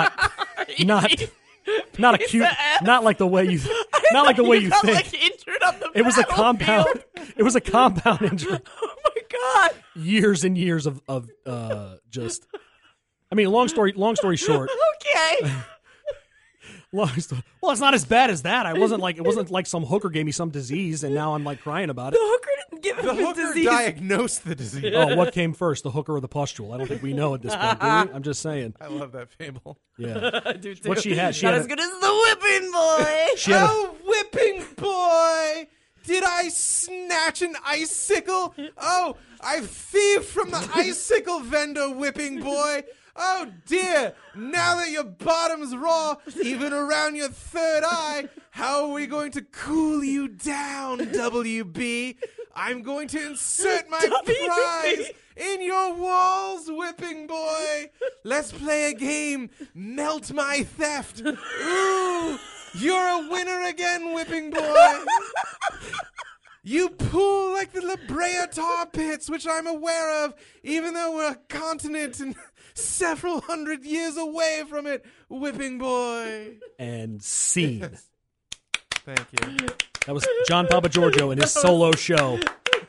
not acute, not like the way you, not like the way you think. Like injured on the It was a battlefield. compound. It was a compound injury. Oh my god. Years and years of just. I mean, long story short. Okay. Well, it's not as bad as that. It wasn't like some hooker gave me some disease and now I'm like crying about The it. hooker didn't give the him a hooker disease. diagnosed the disease. Oh, what came first, the hooker or the pustule? I don't think we know at this point, do we? I'm just saying. I love that fable. Yeah. I do too. What she had, Not as good as the whipping boy. She had a, Oh, whipping boy! Did I snatch an icicle? Oh, I thieved from the icicle vendor, whipping boy. Oh dear, now that your bottom's raw, even around your third eye, how are we going to cool you down, WB? I'm going to insert my prize in your walls, whipping boy. Let's play a game. Melt my theft. Ooh. You're a winner again, whipping boy. You pool like the La Brea tar pits, which I'm aware of, even though we're a continent and several hundred years away from it, whipping boy. And scene. Thank you. That was John Papagiorgio in his solo show.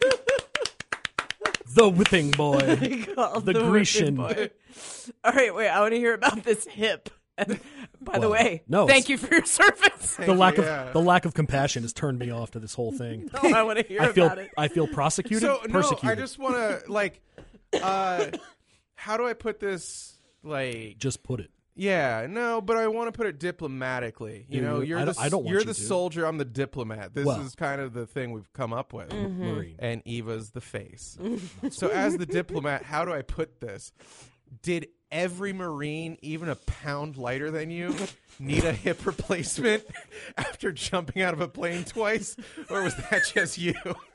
The Whipping Boy. The Grecian. Boy. All right, wait. I want to hear about this hip. By the way, no, thank you for your service. The lack of compassion has turned me off to this whole thing. No, I want to hear about it. I feel prosecuted. Persecuted. No, I just want to how do I put this? Just put it. Yeah, no, but I want to put it diplomatically. You know, you're the soldier, I'm the diplomat. This is kind of the thing we've come up with. Marine. And Eva's the face. So as the diplomat, how do I put this? Did every Marine, even a pound lighter than you, need a hip replacement after jumping out of a plane twice? Or was that just you?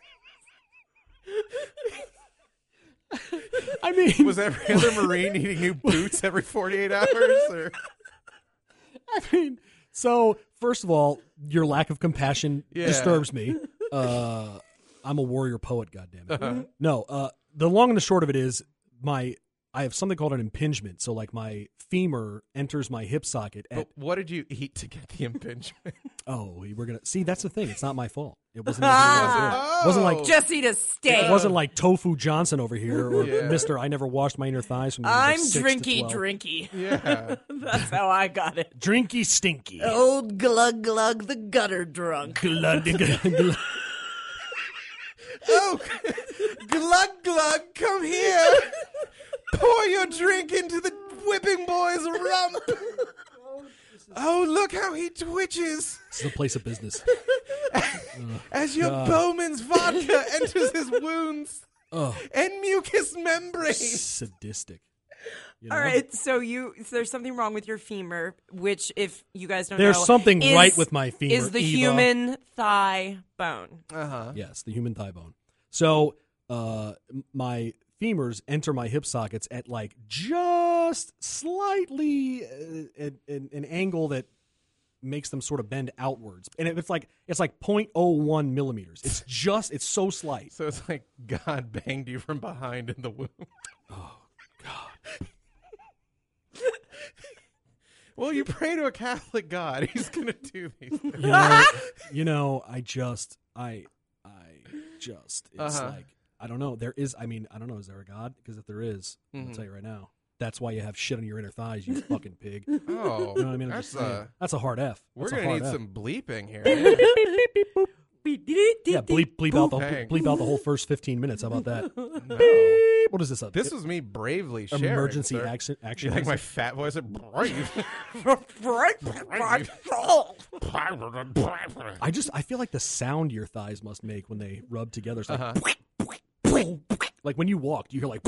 I mean, was every other Marine needing new boots every 48 hours? Or? I mean, so first of all, your lack of compassion disturbs me. I'm a warrior poet, goddammit. No, the long and the short of it is I have something called an impingement. So like my femur enters my hip socket. But what did you eat to get the impingement? We're gonna see. That's the thing. It's not my fault. It wasn't. It wasn't like just eat a steak. It wasn't like Tofu Johnson over here or Mister. I never washed my inner thighs from. I'm drinky. Yeah, that's how I got it. Drinky stinky. Old glug glug, the gutter drunk. Glug glug. Oh, glug glug, come here. Pour your drink into the whipping boy's rump. Oh, look how he twitches. This is a place of business. As your Bowman's vodka enters his wounds and mucous membrane. Sadistic. You know? All right, so there's something wrong with your femur, which, if you guys don't there's know, something right with my femur. Is the Eva. human thigh bone. Yes, the human thigh bone. So my femurs enter my hip sockets at like just slightly an angle that makes them sort of bend outwards, and it's like 0.01 millimeters. It's so slight. So it's like God banged you from behind in the womb. Oh God. Well, you pray to a Catholic God. He's going to do these things. I just, it's like, I don't know. I don't know. Is there a God? Because if there is, I'll tell you right now, that's why you have shit on your inner thighs, you fucking pig. Oh. You know what I mean? That's a hard F. We're going to need some bleeping here. Yeah, bleep out the whole first 15 minutes. How about that? No. What is this? This was me bravely sharing. Emergency sir. action. You like my fat voice? I feel like the sound your thighs must make when they rub together. It's like, like when you walk, you hear like.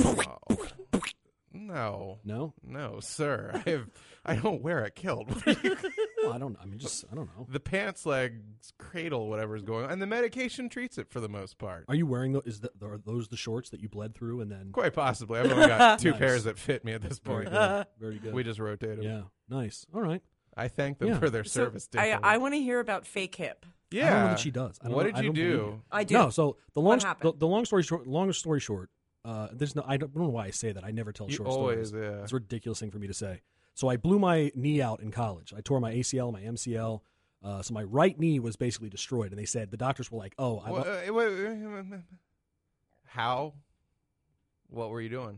No, sir. I don't wear a kilt. Well, I don't know. The pants legs cradle whatever's going on, and the medication treats it for the most part. Are you wearing are those the shorts that you bled through and then? Quite possibly. I've only got two Nice. pairs that fit me at this point. Very good. We just rotate them. Yeah, nice. All right. I thank them for their service. I want to hear about fake hip. Yeah. I don't know what she does. What did you do? I do. No. So What happened? the long story short. There's no. I don't know why I say that. I never tell short stories. Yeah. It's a ridiculous thing for me to say. So I blew my knee out in college. I tore my ACL, my MCL. So my right knee was basically destroyed. And they said the doctors were like, "Oh, wait. How? What were you doing?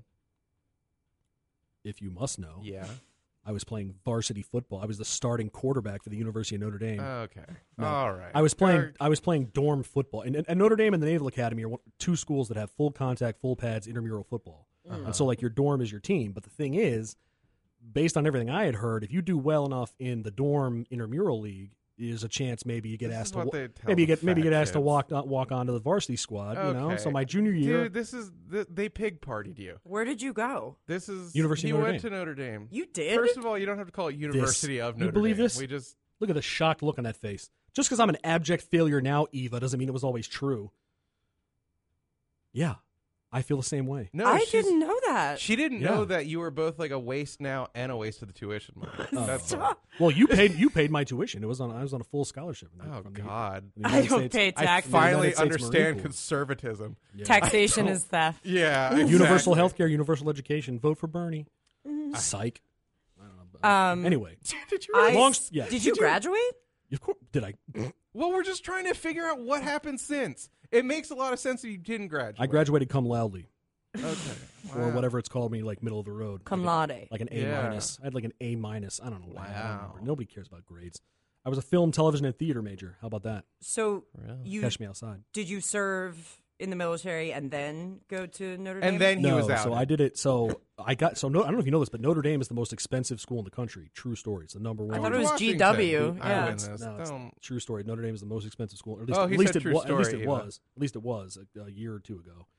If you must know, Yeah. I was playing varsity football. I was the starting quarterback for the University of Notre Dame. Okay. No. All right. I was playing dorm football, and Notre Dame and the Naval Academy are two schools that have full contact, full pads, intramural football. And so, like, your dorm is your team. But the thing is, based on everything I had heard, if you do well enough in the dorm intramural league, there's a chance maybe you get asked to asked to walk onto the varsity squad. Okay. You know, so my junior year, Dude, they pig partied you. Where did you go? This is University of Notre went Dame. to Notre Dame. You did? First of all, you don't have to call it University of Notre Dame. You believe this? We just look at the shocked look on that face. Just because I'm an abject failure now, Eva, doesn't mean it was always true. Yeah, I feel the same way. no. I didn't know that. She didn't Yeah. know that you were both like a waste now and a waste of the tuition money. That's all. Well, you paid my tuition. I was on a full scholarship. Oh, from God. the I United don't States. pay I taxes. finally United States Marine understand Corps. conservatism. Yeah. Taxation is theft. Yeah. Universal exactly. health care, universal education. Vote for Bernie. Psych. I don't know. But anyway, Did you I- really? long, yeah. Did you graduate? Of course, did I? Well, we're just trying to figure out what happened since. It makes a lot of sense that you didn't graduate. I graduated cum loudly, Okay. or Wow. whatever it's called me, like middle of the road. Cum like laude. like an A Yeah. minus. I had like an A minus. I don't know why. I don't Wow. remember. Nobody cares about grades. I was a film, television, and theater major. How about that? So Really? you Catch me outside. did you serve in the military and then go to Notre Dame? And then he No, was out. so I did it. So I got. So no, I don't know if you know this, but Notre Dame is the most expensive school in the country. True story. It's the number one. I thought it was Washington. GW. I Yeah. win this. No, it's Don't- true story. Notre Dame is the most expensive school. Or at least, Oh, at he least said it true wa- at least story, it Eva. was. At least it was a year or two ago.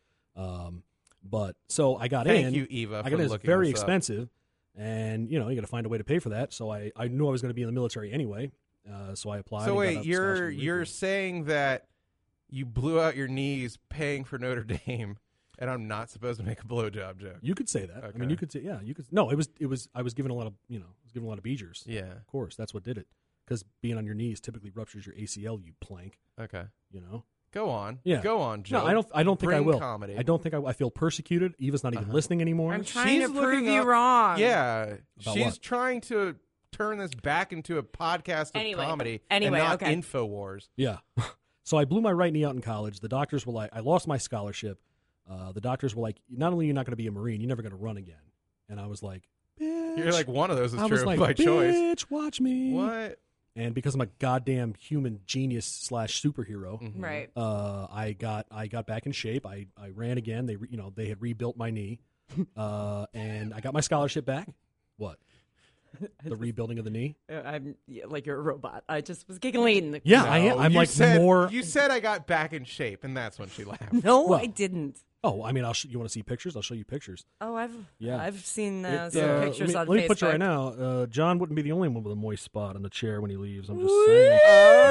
But so I got Thank in. you, Eva, I for got in. It's looking very this up. expensive, and you got to find a way to pay for that. So I knew I was going to be in the military anyway. So I applied. So and got wait, a scholarship you're to Marine you're Corps. saying that you blew out your knees paying for Notre Dame, and I'm not supposed to make a blowjob joke. You could say that. I mean, Okay. you could say, yeah, you could. No, it was. I was given a lot of, I was given a lot of beegers. Yeah. Of course, that's what did it. Because being on your knees typically ruptures your ACL. You plank. Okay. Go on. Yeah. Go on, Joe. No, I don't think I Bring will. comedy. I don't think I feel persecuted. Eva's not even listening anymore. I'm trying She's to prove looking you up- wrong. Yeah. About She's what? trying to turn this back into a podcast of Anyway. comedy Anyway, and not okay. InfoWars. Yeah. So I blew my right knee out in college. The doctors were like, I lost my scholarship. The doctors were like, not only are you not going to be a Marine, you're never going to run again. And I was like, bitch. You're like, one of those is I was true like, by choice. bitch, watch me. What? And because I'm a goddamn human genius / superhero, Mm-hmm. Right. I got back in shape. I ran again. They had rebuilt my knee, and I got my scholarship back. What? The rebuilding of the knee? I'm like you're a robot. I just was giggling. Yeah, No, I am. I'm you like said, more. You said I got back in shape, and that's when she laughed. No, Well- I didn't. Oh, I mean, you want to see pictures? I'll show you pictures. Oh, I've Yeah. seen It, some pictures let on me, let me Facebook. put you right now. John wouldn't be the only one with a moist spot on the chair when he leaves. I'm just saying.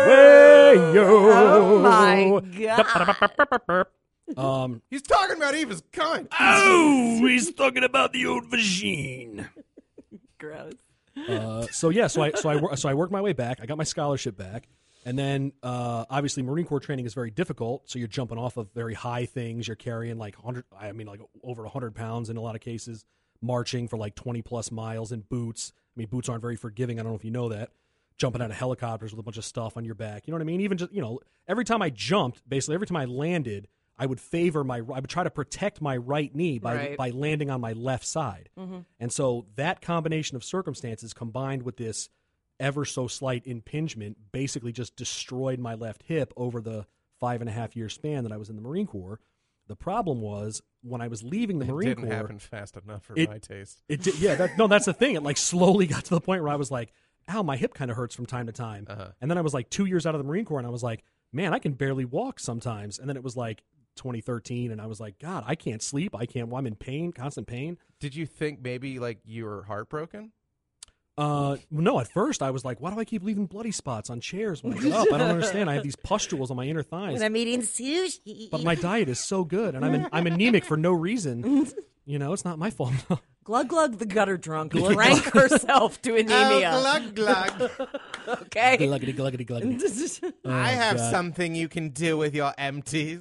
Oh my god! He's talking about Eva's cunt. Oh, he's talking about the old vagine. Gross. So I worked my way back. I got my scholarship back, and then obviously Marine Corps training is very difficult. So you're jumping off of very high things. You're carrying like over 100 pounds in a lot of cases. Marching for like 20 plus miles in boots. I mean, boots aren't very forgiving. I don't know if you know that. Jumping out of helicopters with a bunch of stuff on your back. You know what I mean? Even just every time I jumped, basically every time I landed, I would try to protect my right knee by landing on my left side. Mm-hmm. And so that combination of circumstances combined with this ever so slight impingement basically just destroyed my left hip over the 5.5 year span that I was in the Marine Corps. The problem was when I was leaving the Marine Didn't Corps. happen fast enough for It- my taste. It did, yeah, that's the thing. It like slowly got to the point where I was like, ow, my hip kind of hurts from time to time. And then I was like 2 years out of the Marine Corps and I was like, man, I can barely walk sometimes. And then it was like 2013 and I was like, God, I can't sleep. I'm in pain, constant pain. Did you think maybe like you were heartbroken? No, at first I was like, why do I keep leaving bloody spots on chairs when I get up? I don't understand. I have these pustules on my inner thighs. I'm eating sushi. But my diet is so good and I'm anemic for no reason. It's not my fault. Glug Glug the gutter drunk drank herself to anemia. glug glug. Okay. Gluggity, gluggity, gluggity. I have God. something you can do with your empties.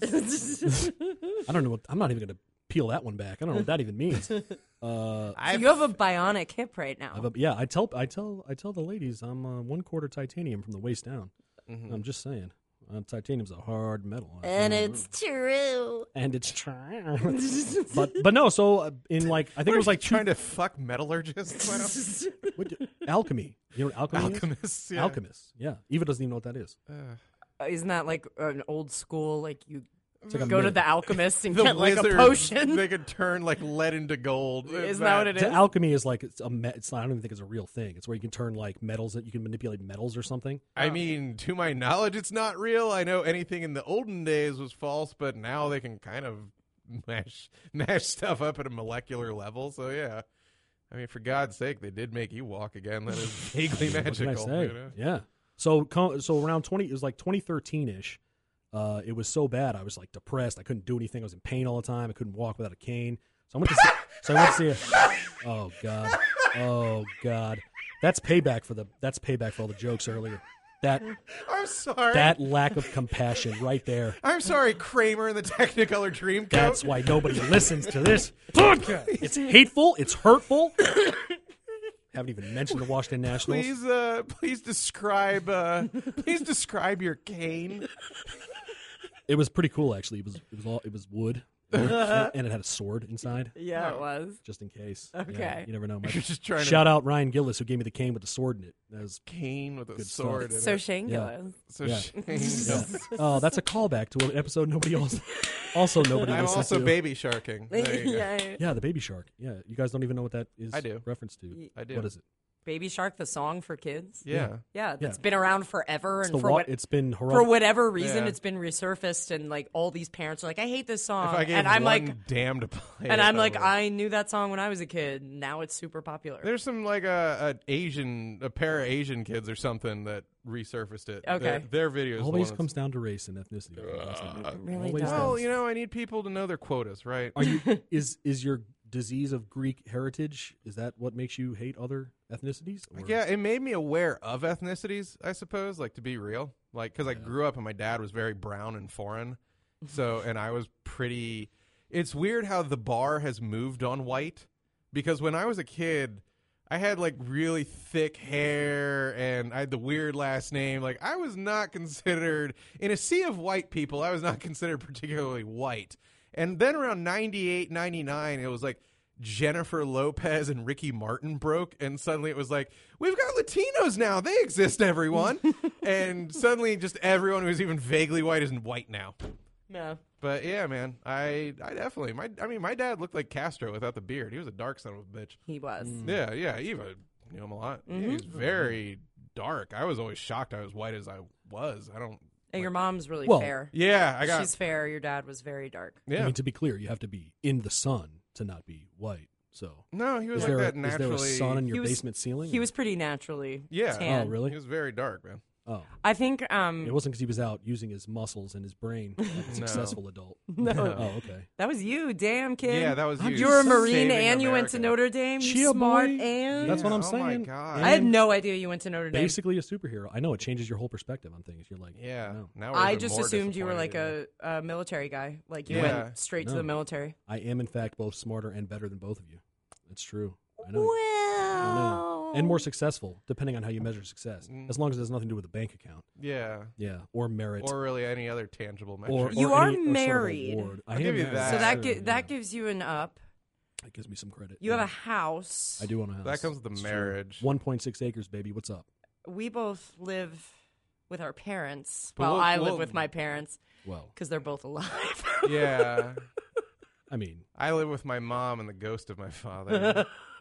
I don't know. I'm not even going to peel that one back. I don't know what that even means. So you have a bionic hip right now. I tell the ladies I'm 1/4 titanium from the waist down. I'm just saying, titanium's a hard metal, and it's true. and it's true. but no. So in like I think it was like trying to fuck metallurgists. alchemy. You know what alchemy is? Alchemists. Yeah. Alchemists. Yeah. Eva doesn't even know what that is. Isn't that like an old school, like you like a go to myth. the alchemist and The get like a wizards, potion? They could turn like lead into gold. Isn't that what it is? So alchemy is like it's not, I don't even think it's a real thing. It's where you can turn like metals that you can manipulate metals or something. I mean, to my knowledge, it's not real. I know anything in the olden days was false, but now they can kind of mash stuff up at a molecular level. So yeah, I mean, for God's sake, they did make you walk again. That is vaguely What magical. can I say? You know? Yeah. So around 20, it was like 2013 ish. It was so bad. I was like depressed. I couldn't do anything. I was in pain all the time. I couldn't walk without a cane. So I went to see. So I went to see. Oh God. Oh God. That's payback for all the jokes earlier. I'm sorry. That lack of compassion right there. I'm sorry, Kramer and the Technicolor Dreamcoat. That's why nobody listens to this podcast. It's hateful. It's hurtful. Haven't even mentioned the Washington Nationals. Please describe your cane. It was pretty cool, actually. It was wood, and it had a sword inside, Yeah, it was. just in case. Okay. Yeah, you never know. You're just trying Shout out Ryan Gillis, who gave me the cane with the sword in it. That was cane with a Good sword stuff. in So it. Shane Yeah. Gillis. So Yeah. Shane. oh, that's a callback to an episode nobody else. Also, nobody I'm listens also to. baby sharking. There you go. Yeah. Yeah, the baby shark. Yeah, you guys don't even know what that is. I do. Reference to. I do. What is it? Baby Shark, the song for kids. Yeah. Yeah, that's Yeah. been around forever, It's and the for it's been for heroic. whatever reason, Yeah. it's been resurfaced, and like all these parents are like, "I hate this song," If I gave and I'm one like, damn to play and it, I'm like, would. I knew that song when I was a kid. Now it's super popular. There's some like a pair of Asian kids or something that resurfaced it. Okay. Their videos Always comes down to race and ethnicity. It really Always does. Well, does. you know, I need people to know their quotas, right? Are you? is your disease of Greek heritage? Is that what makes you hate other ethnicities? Or- Yeah, it made me aware of ethnicities, I suppose, like to be real. Like, because I grew up and my dad was very brown and foreign. So, and I was pretty. It's weird how the bar has moved on white. Because when I was a kid, I had like really thick hair and I had the weird last name. Like, I was not considered, in a sea of white people, I was not considered particularly white. And then around 98, 99, it was like Jennifer Lopez and Ricky Martin broke. And suddenly it was like, we've got Latinos now. They exist, everyone. And suddenly just everyone who's even vaguely white is white now. No. But yeah, man, I definitely, my dad looked like Castro without the beard. He was a dark son of a bitch. He was. Yeah, Eva knew him a lot. Yeah, he was very dark. I was always shocked I was white as I was. I don't. And your mom's really Well, fair. Yeah, I got. She's fair. Your dad was very dark. Yeah. I mean, to be clear, you have to be in the sun to not be white. So, No, he was is like there, that naturally. is there a sun in your He was- basement ceiling? He was pretty naturally Yeah. tan. Oh, really? He was very dark, man. Oh, I think it wasn't because he was out using his muscles and his brain like a successful adult. no. Oh, okay. That was you, damn kid. Yeah, that was you. You were a Marine Saving and you went to America. Notre Dame. You Chia smart boy. and That's what I'm Oh saying. my God. I had And no idea you went to Notre Dame. basically a superhero. I know it changes your whole perspective on things. You're like, Yeah. wow. Now we're I even just more assumed you were like disappointed a military guy. Like you Yeah. went straight to No. the military. I am in fact both smarter and better than both of you. It's true. I know. I Well, know. And more successful, depending on how you measure success. Mm. As long as it has nothing to do with a bank account. Yeah. Yeah, or merit, Or really any other tangible measure. or You or are any- or sort of married. award. I I'll am give you married. that. so that Sure, that yeah. gives you an up. That gives me some credit. You have yeah. a house. I do own a house. That comes with the It's true. marriage. 1.6 acres, baby. What's up? We both live with our parents. But Well, we'll- I live we'll- with my parents Well, because they're both alive. Yeah. I mean, I live with my mom and the ghost of my father.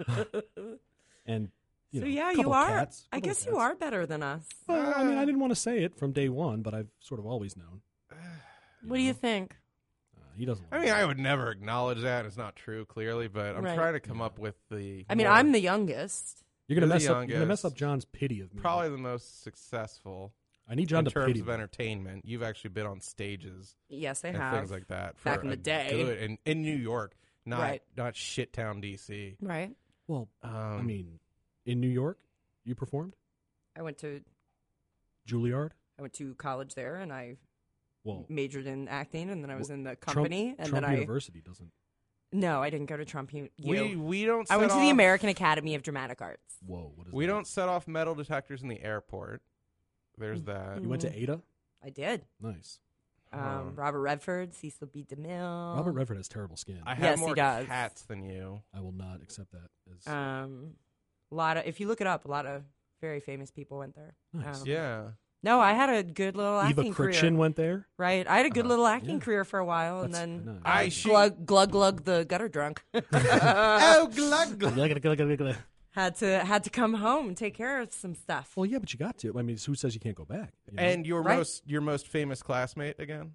and you So know, yeah, couple you are. Cats, I couple guess you cats. are better than us. Well, I mean, I didn't want to say it from day one, but I've sort of always known. What do you think? He doesn't. I mean, I would never acknowledge that. It's not true, clearly, but I'm Right. trying to come up with the. I mean, more- I'm the youngest. You're gonna You're the mess up. You're gonna mess youngest. up John's pity of me. probably the most successful I need John in to terms pity of me. entertainment. You've actually been on stages Yes, I and have. things like that for Back in the a day. Good, in New York, not Right. not shit town DC. Right. Well, Um, I mean, in New York, you performed I went to Juilliard. college there, and I Well, majored in acting, and then I was in the Trump- company, and Trump then University doesn't. No, I didn't go to Trump U. we don't. I went set to the off- American Academy of Dramatic Arts. Whoa, what is We that? don't set off metal detectors in the airport. There's that. You went to Ada. I did. Nice. Robert Redford, Cecil B. DeMille. Robert Redford has terrible skin. I have Yes, he more does. cats than you. I will not accept that. As, A lot of, if you look it up, a lot of very famous people went there. Nice. Yeah. No, I had a good little Eva acting Crichton career. went there. Right, I had a good little acting yeah. career for a while, and That's- then I know. glug glug the gutter drunk. Oh, glug glug. had to come home and take care of some stuff. Well, yeah, but you got to. I mean, who says you can't go back? You know? And your Right. most famous classmate again?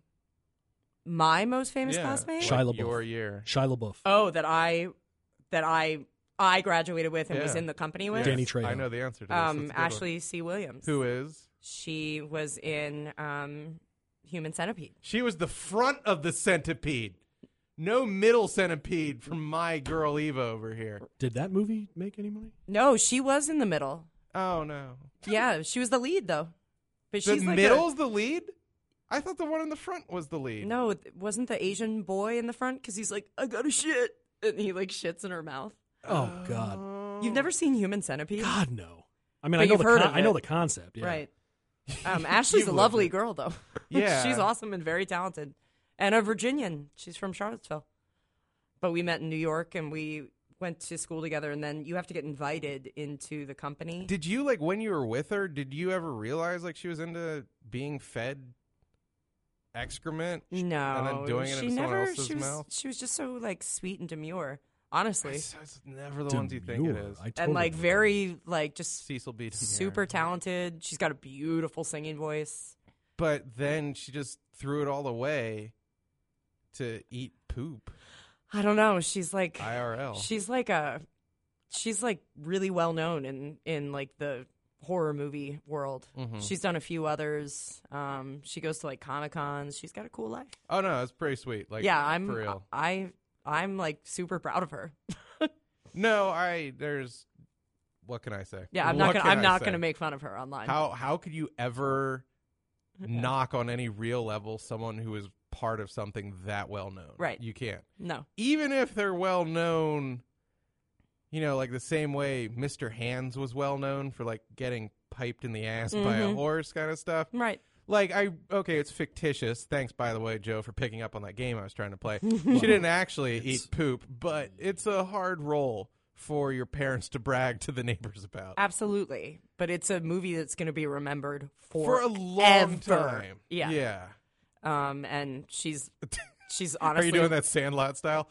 My most famous Yeah. classmate. Shia Like LaBeouf. your year. Shia LaBeouf. Oh, that I graduated with and was Yeah. in the company with. Danny Trejo. I know the answer to this. It's a good one. Ashley C. Williams. Who is? She was in Human Centipede. She was the front of the centipede. No middle centipede from my girl Eva over here. Did that movie make any money? No, she was in the middle. Oh no. Yeah, she was the lead though. But The she's like middle's the lead? I thought the one in the front was the lead. No, it wasn't the Asian boy in the front because he's like, I gotta shit, and he like shits in her mouth. Oh God. You've never seen Human Centipede? God no. I mean, But I know you've heard of I know it. the concept. Yeah. Right. Ashley's a You've lovely lived it. girl though. Yeah. She's awesome and very talented, and a Virginian. She's from Charlottesville. But we met in New York, and we went to school together, and then you have to get invited into the company. Did you, like, when you were with her, did you ever realize, like, she was into being fed excrement? No, And then doing it she in someone never. else's She was. mouth? She was just so like sweet and demure. Honestly, It's never the ones you think it Demure. is. I and totally like agree. very like just Cecil B. DeMille. super talented. She's got a beautiful singing voice. But then she just threw it all away to eat poop. I don't know. She's like IRL. she's like really well known in like the horror movie world. Mhm. She's done a few others. She goes to like Comic Cons. She's got a cool life. Oh no, it's pretty sweet. Like, Yeah, for real. I'm like super proud of her. No, there's what can I say? Yeah, I'm What not can I gonna say? make fun of her online. How could you ever knock on any real level someone who is part of something that well known? Right. You can't. No. Even if they're well known, you know, like the same way Mr. Hands was well known for like getting piped in the ass by a horse kind of stuff. Right. Like, it's fictitious. Thanks, by the way, Joe, for picking up on that game I was trying to play. She didn't actually eat poop, but it's a hard role for your parents to brag to the neighbors about. Absolutely. But it's a movie that's going to be remembered For a long forever. time. Yeah. Yeah. And she's Are honestly you doing that Sandlot style?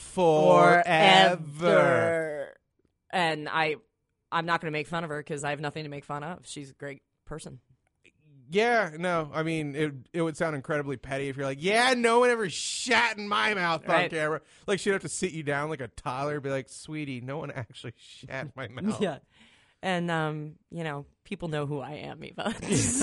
Forever. And I'm not going to make fun of her because I have nothing to make fun of. She's a great person. Yeah, no, I mean, it would sound incredibly petty if you're like, yeah, no one ever shat in my mouth on Right. camera. Like, she'd have to sit you down like a toddler and be like, sweetie, no one actually shat in my mouth. Yeah. And, people know who I am, Eva.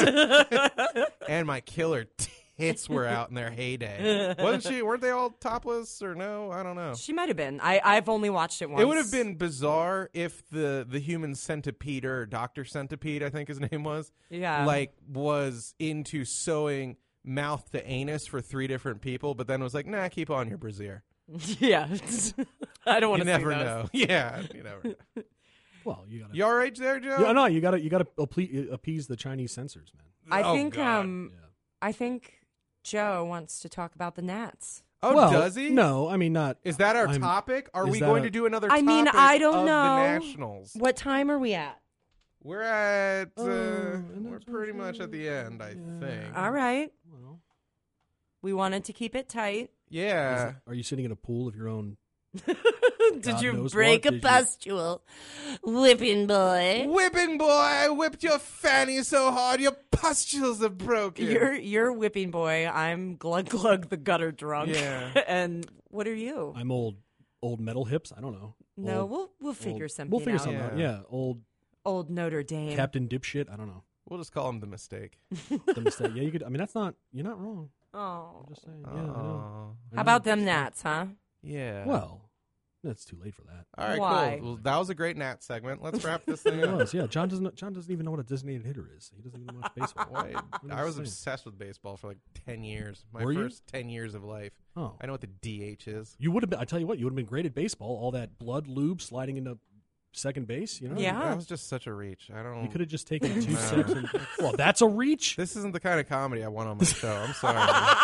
And my killer tits were out in their heyday. Weren't they all topless or no? I don't know. She might have been. I've only watched it once. It would have been bizarre if the human centipede, or Dr. Centipede, I think his name was, Yeah. was into sewing mouth to anus for 3 different people, but then was like, nah, keep on your brassiere. Yeah. I don't want You to never see those. know. Yeah, you never know. Well, you gotta. You all right there, Joe? Yeah, no, you gotta appease the Chinese censors, man. I Oh, think God. Yeah. I think Joe wants to talk about the Nats. Oh, Well, does he? No, I mean not. Is that our I'm- topic? Are is we that going a- to do another I topic mean, I don't of know. the Nationals? What time are we at? We're at, and we're that's pretty much at the end, I think. All right. Well, We wanted to keep it tight. Yeah. are you sitting in a pool of your own? Did God you knows break what. a Did you- pustule, whipping boy? Whipping boy, I whipped your fanny so hard your pustules are broken. You're whipping boy. I'm glug glug the gutter drunk. Yeah. And what are you? I'm old metal hips. I don't know. No, Old- we'll figure old- something. We'll figure out. something out. Yeah. Yeah, old Old Notre Dame. Captain Dipshit. I don't know. We'll just call him the mistake. The mistake. Yeah, you could. I mean, that's not. You're not wrong. Oh. I'm just saying. Yeah. I know. Aw. How about them Nats, huh? Yeah. Well, it's too late for that. All right, Why? cool. Well, that was a great Nat segment. Let's wrap this thing It up. was. Yeah. John doesn't even know what a designated hitter is. He doesn't even watch baseball. Wait, What I was saying? obsessed with baseball for like 10 years. My Were you? first 10 years of life. Oh, I know what the DH is. you would have been. I tell you what, you would have been great at baseball. All that blood lube sliding into second base. You know. Yeah. That was just such a reach. I don't. You could have just taken 2 No. steps. And, well, that's a reach. This isn't the kind of comedy I want on my show. I'm sorry.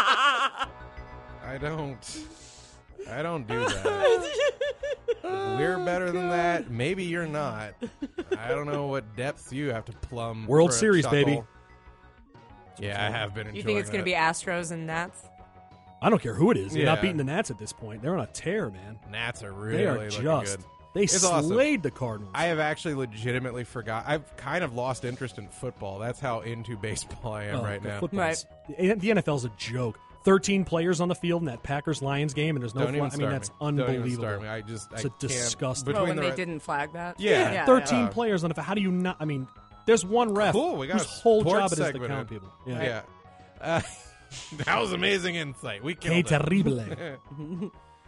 I don't do that. We're better than that. Maybe you're not. I don't know what depths you have to plumb. World for a Series, chuckle. baby. Yeah, I have been enjoying You think it's going to it. be Astros and Nats? I don't care who it is. You're not Yeah. beating the Nats at this point. They're on a tear, man. Nats are really They are looking just. good. They It's awesome. slayed the Cardinals. I have actually legitimately forgot. I've kind of lost interest in football. That's how into baseball I am right the now. football's- The NFL's a joke. 13 players on the field in that Packers-Lions game, and there's no Don't even flag. I mean, start that's me. Don't even unbelievable. start me. I It's I a can't- disgusting- Oh, between when the they re- didn't flag that? Yeah. 13 players on the. How do you not? I mean, there's one ref Cool, we got whose a whole sports job it is to segment count in. people. Yeah. That was amazing insight. We Que killed it. terrible.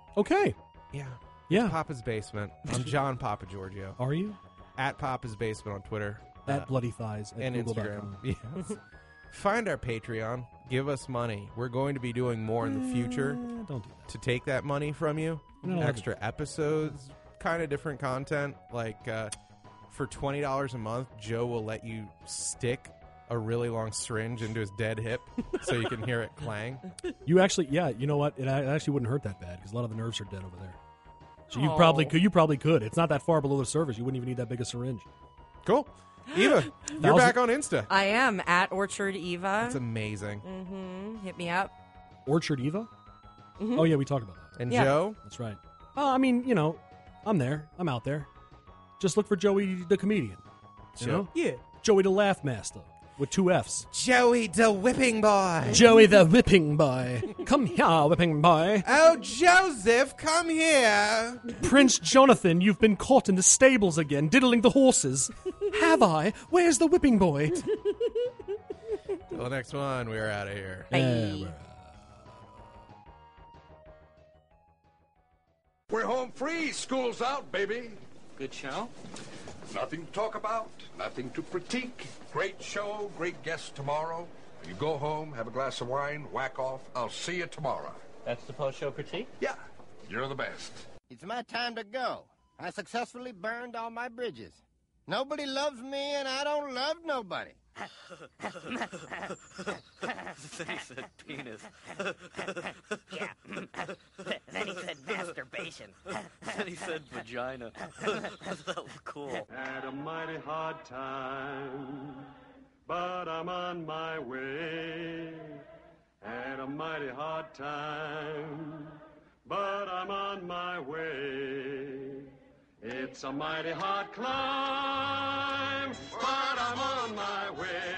Okay. Yeah. Yeah. Papa's Basement. I'm John Papa Giorgio. Are you? At Papa's Basement on Twitter. At Bloody Thighs at and Google.com. Instagram. Yes. Find our Patreon. Give us money. We're going to be doing more in the future Don't do that. to take that money from you. No, Extra episodes, kind of different content. Like for $20 a month, Joe will let you stick a really long syringe into his dead hip so you can hear it clang. You actually, yeah, you know what? It actually wouldn't hurt that bad because a lot of the nerves are dead over there. So you Oh. probably could. You probably could. It's not that far below the surface. You wouldn't even need that big a syringe. Cool. Eva, you're back on Insta. I am at Orchard Eva. That's amazing. Hit me up. Orchard Eva? Oh, yeah, we talked about that. And Yeah. Joe? That's right. I mean, you know, I'm there. I'm out there. Just look for Joey the comedian. You know? Yeah. Joey the Laugh Master with 2 F's. Joey the Whipping Boy. Joey the Whipping Boy. Come here, Whipping Boy. Oh, Joseph, come here. Prince Jonathan, you've been caught in the stables again, diddling the horses. Have I? Where's the Whipping Boy? Till the next one, we're out of here. Bye. We're home free. School's out, baby. Good show? Nothing to talk about, nothing to critique. Great show, great guests tomorrow. You go home, have a glass of wine, whack off. I'll see you tomorrow. That's the post-show critique? Yeah, you're the best. It's my time to go. I successfully burned all my bridges. Nobody loves me, and I don't love nobody. Then he said penis. Yeah. Then he said masturbation. Then he said vagina. That was cool. Had a mighty hard time, but I'm on my way. Had a mighty hard time, but I'm on my way. It's a mighty hard climb, but I'm on my way.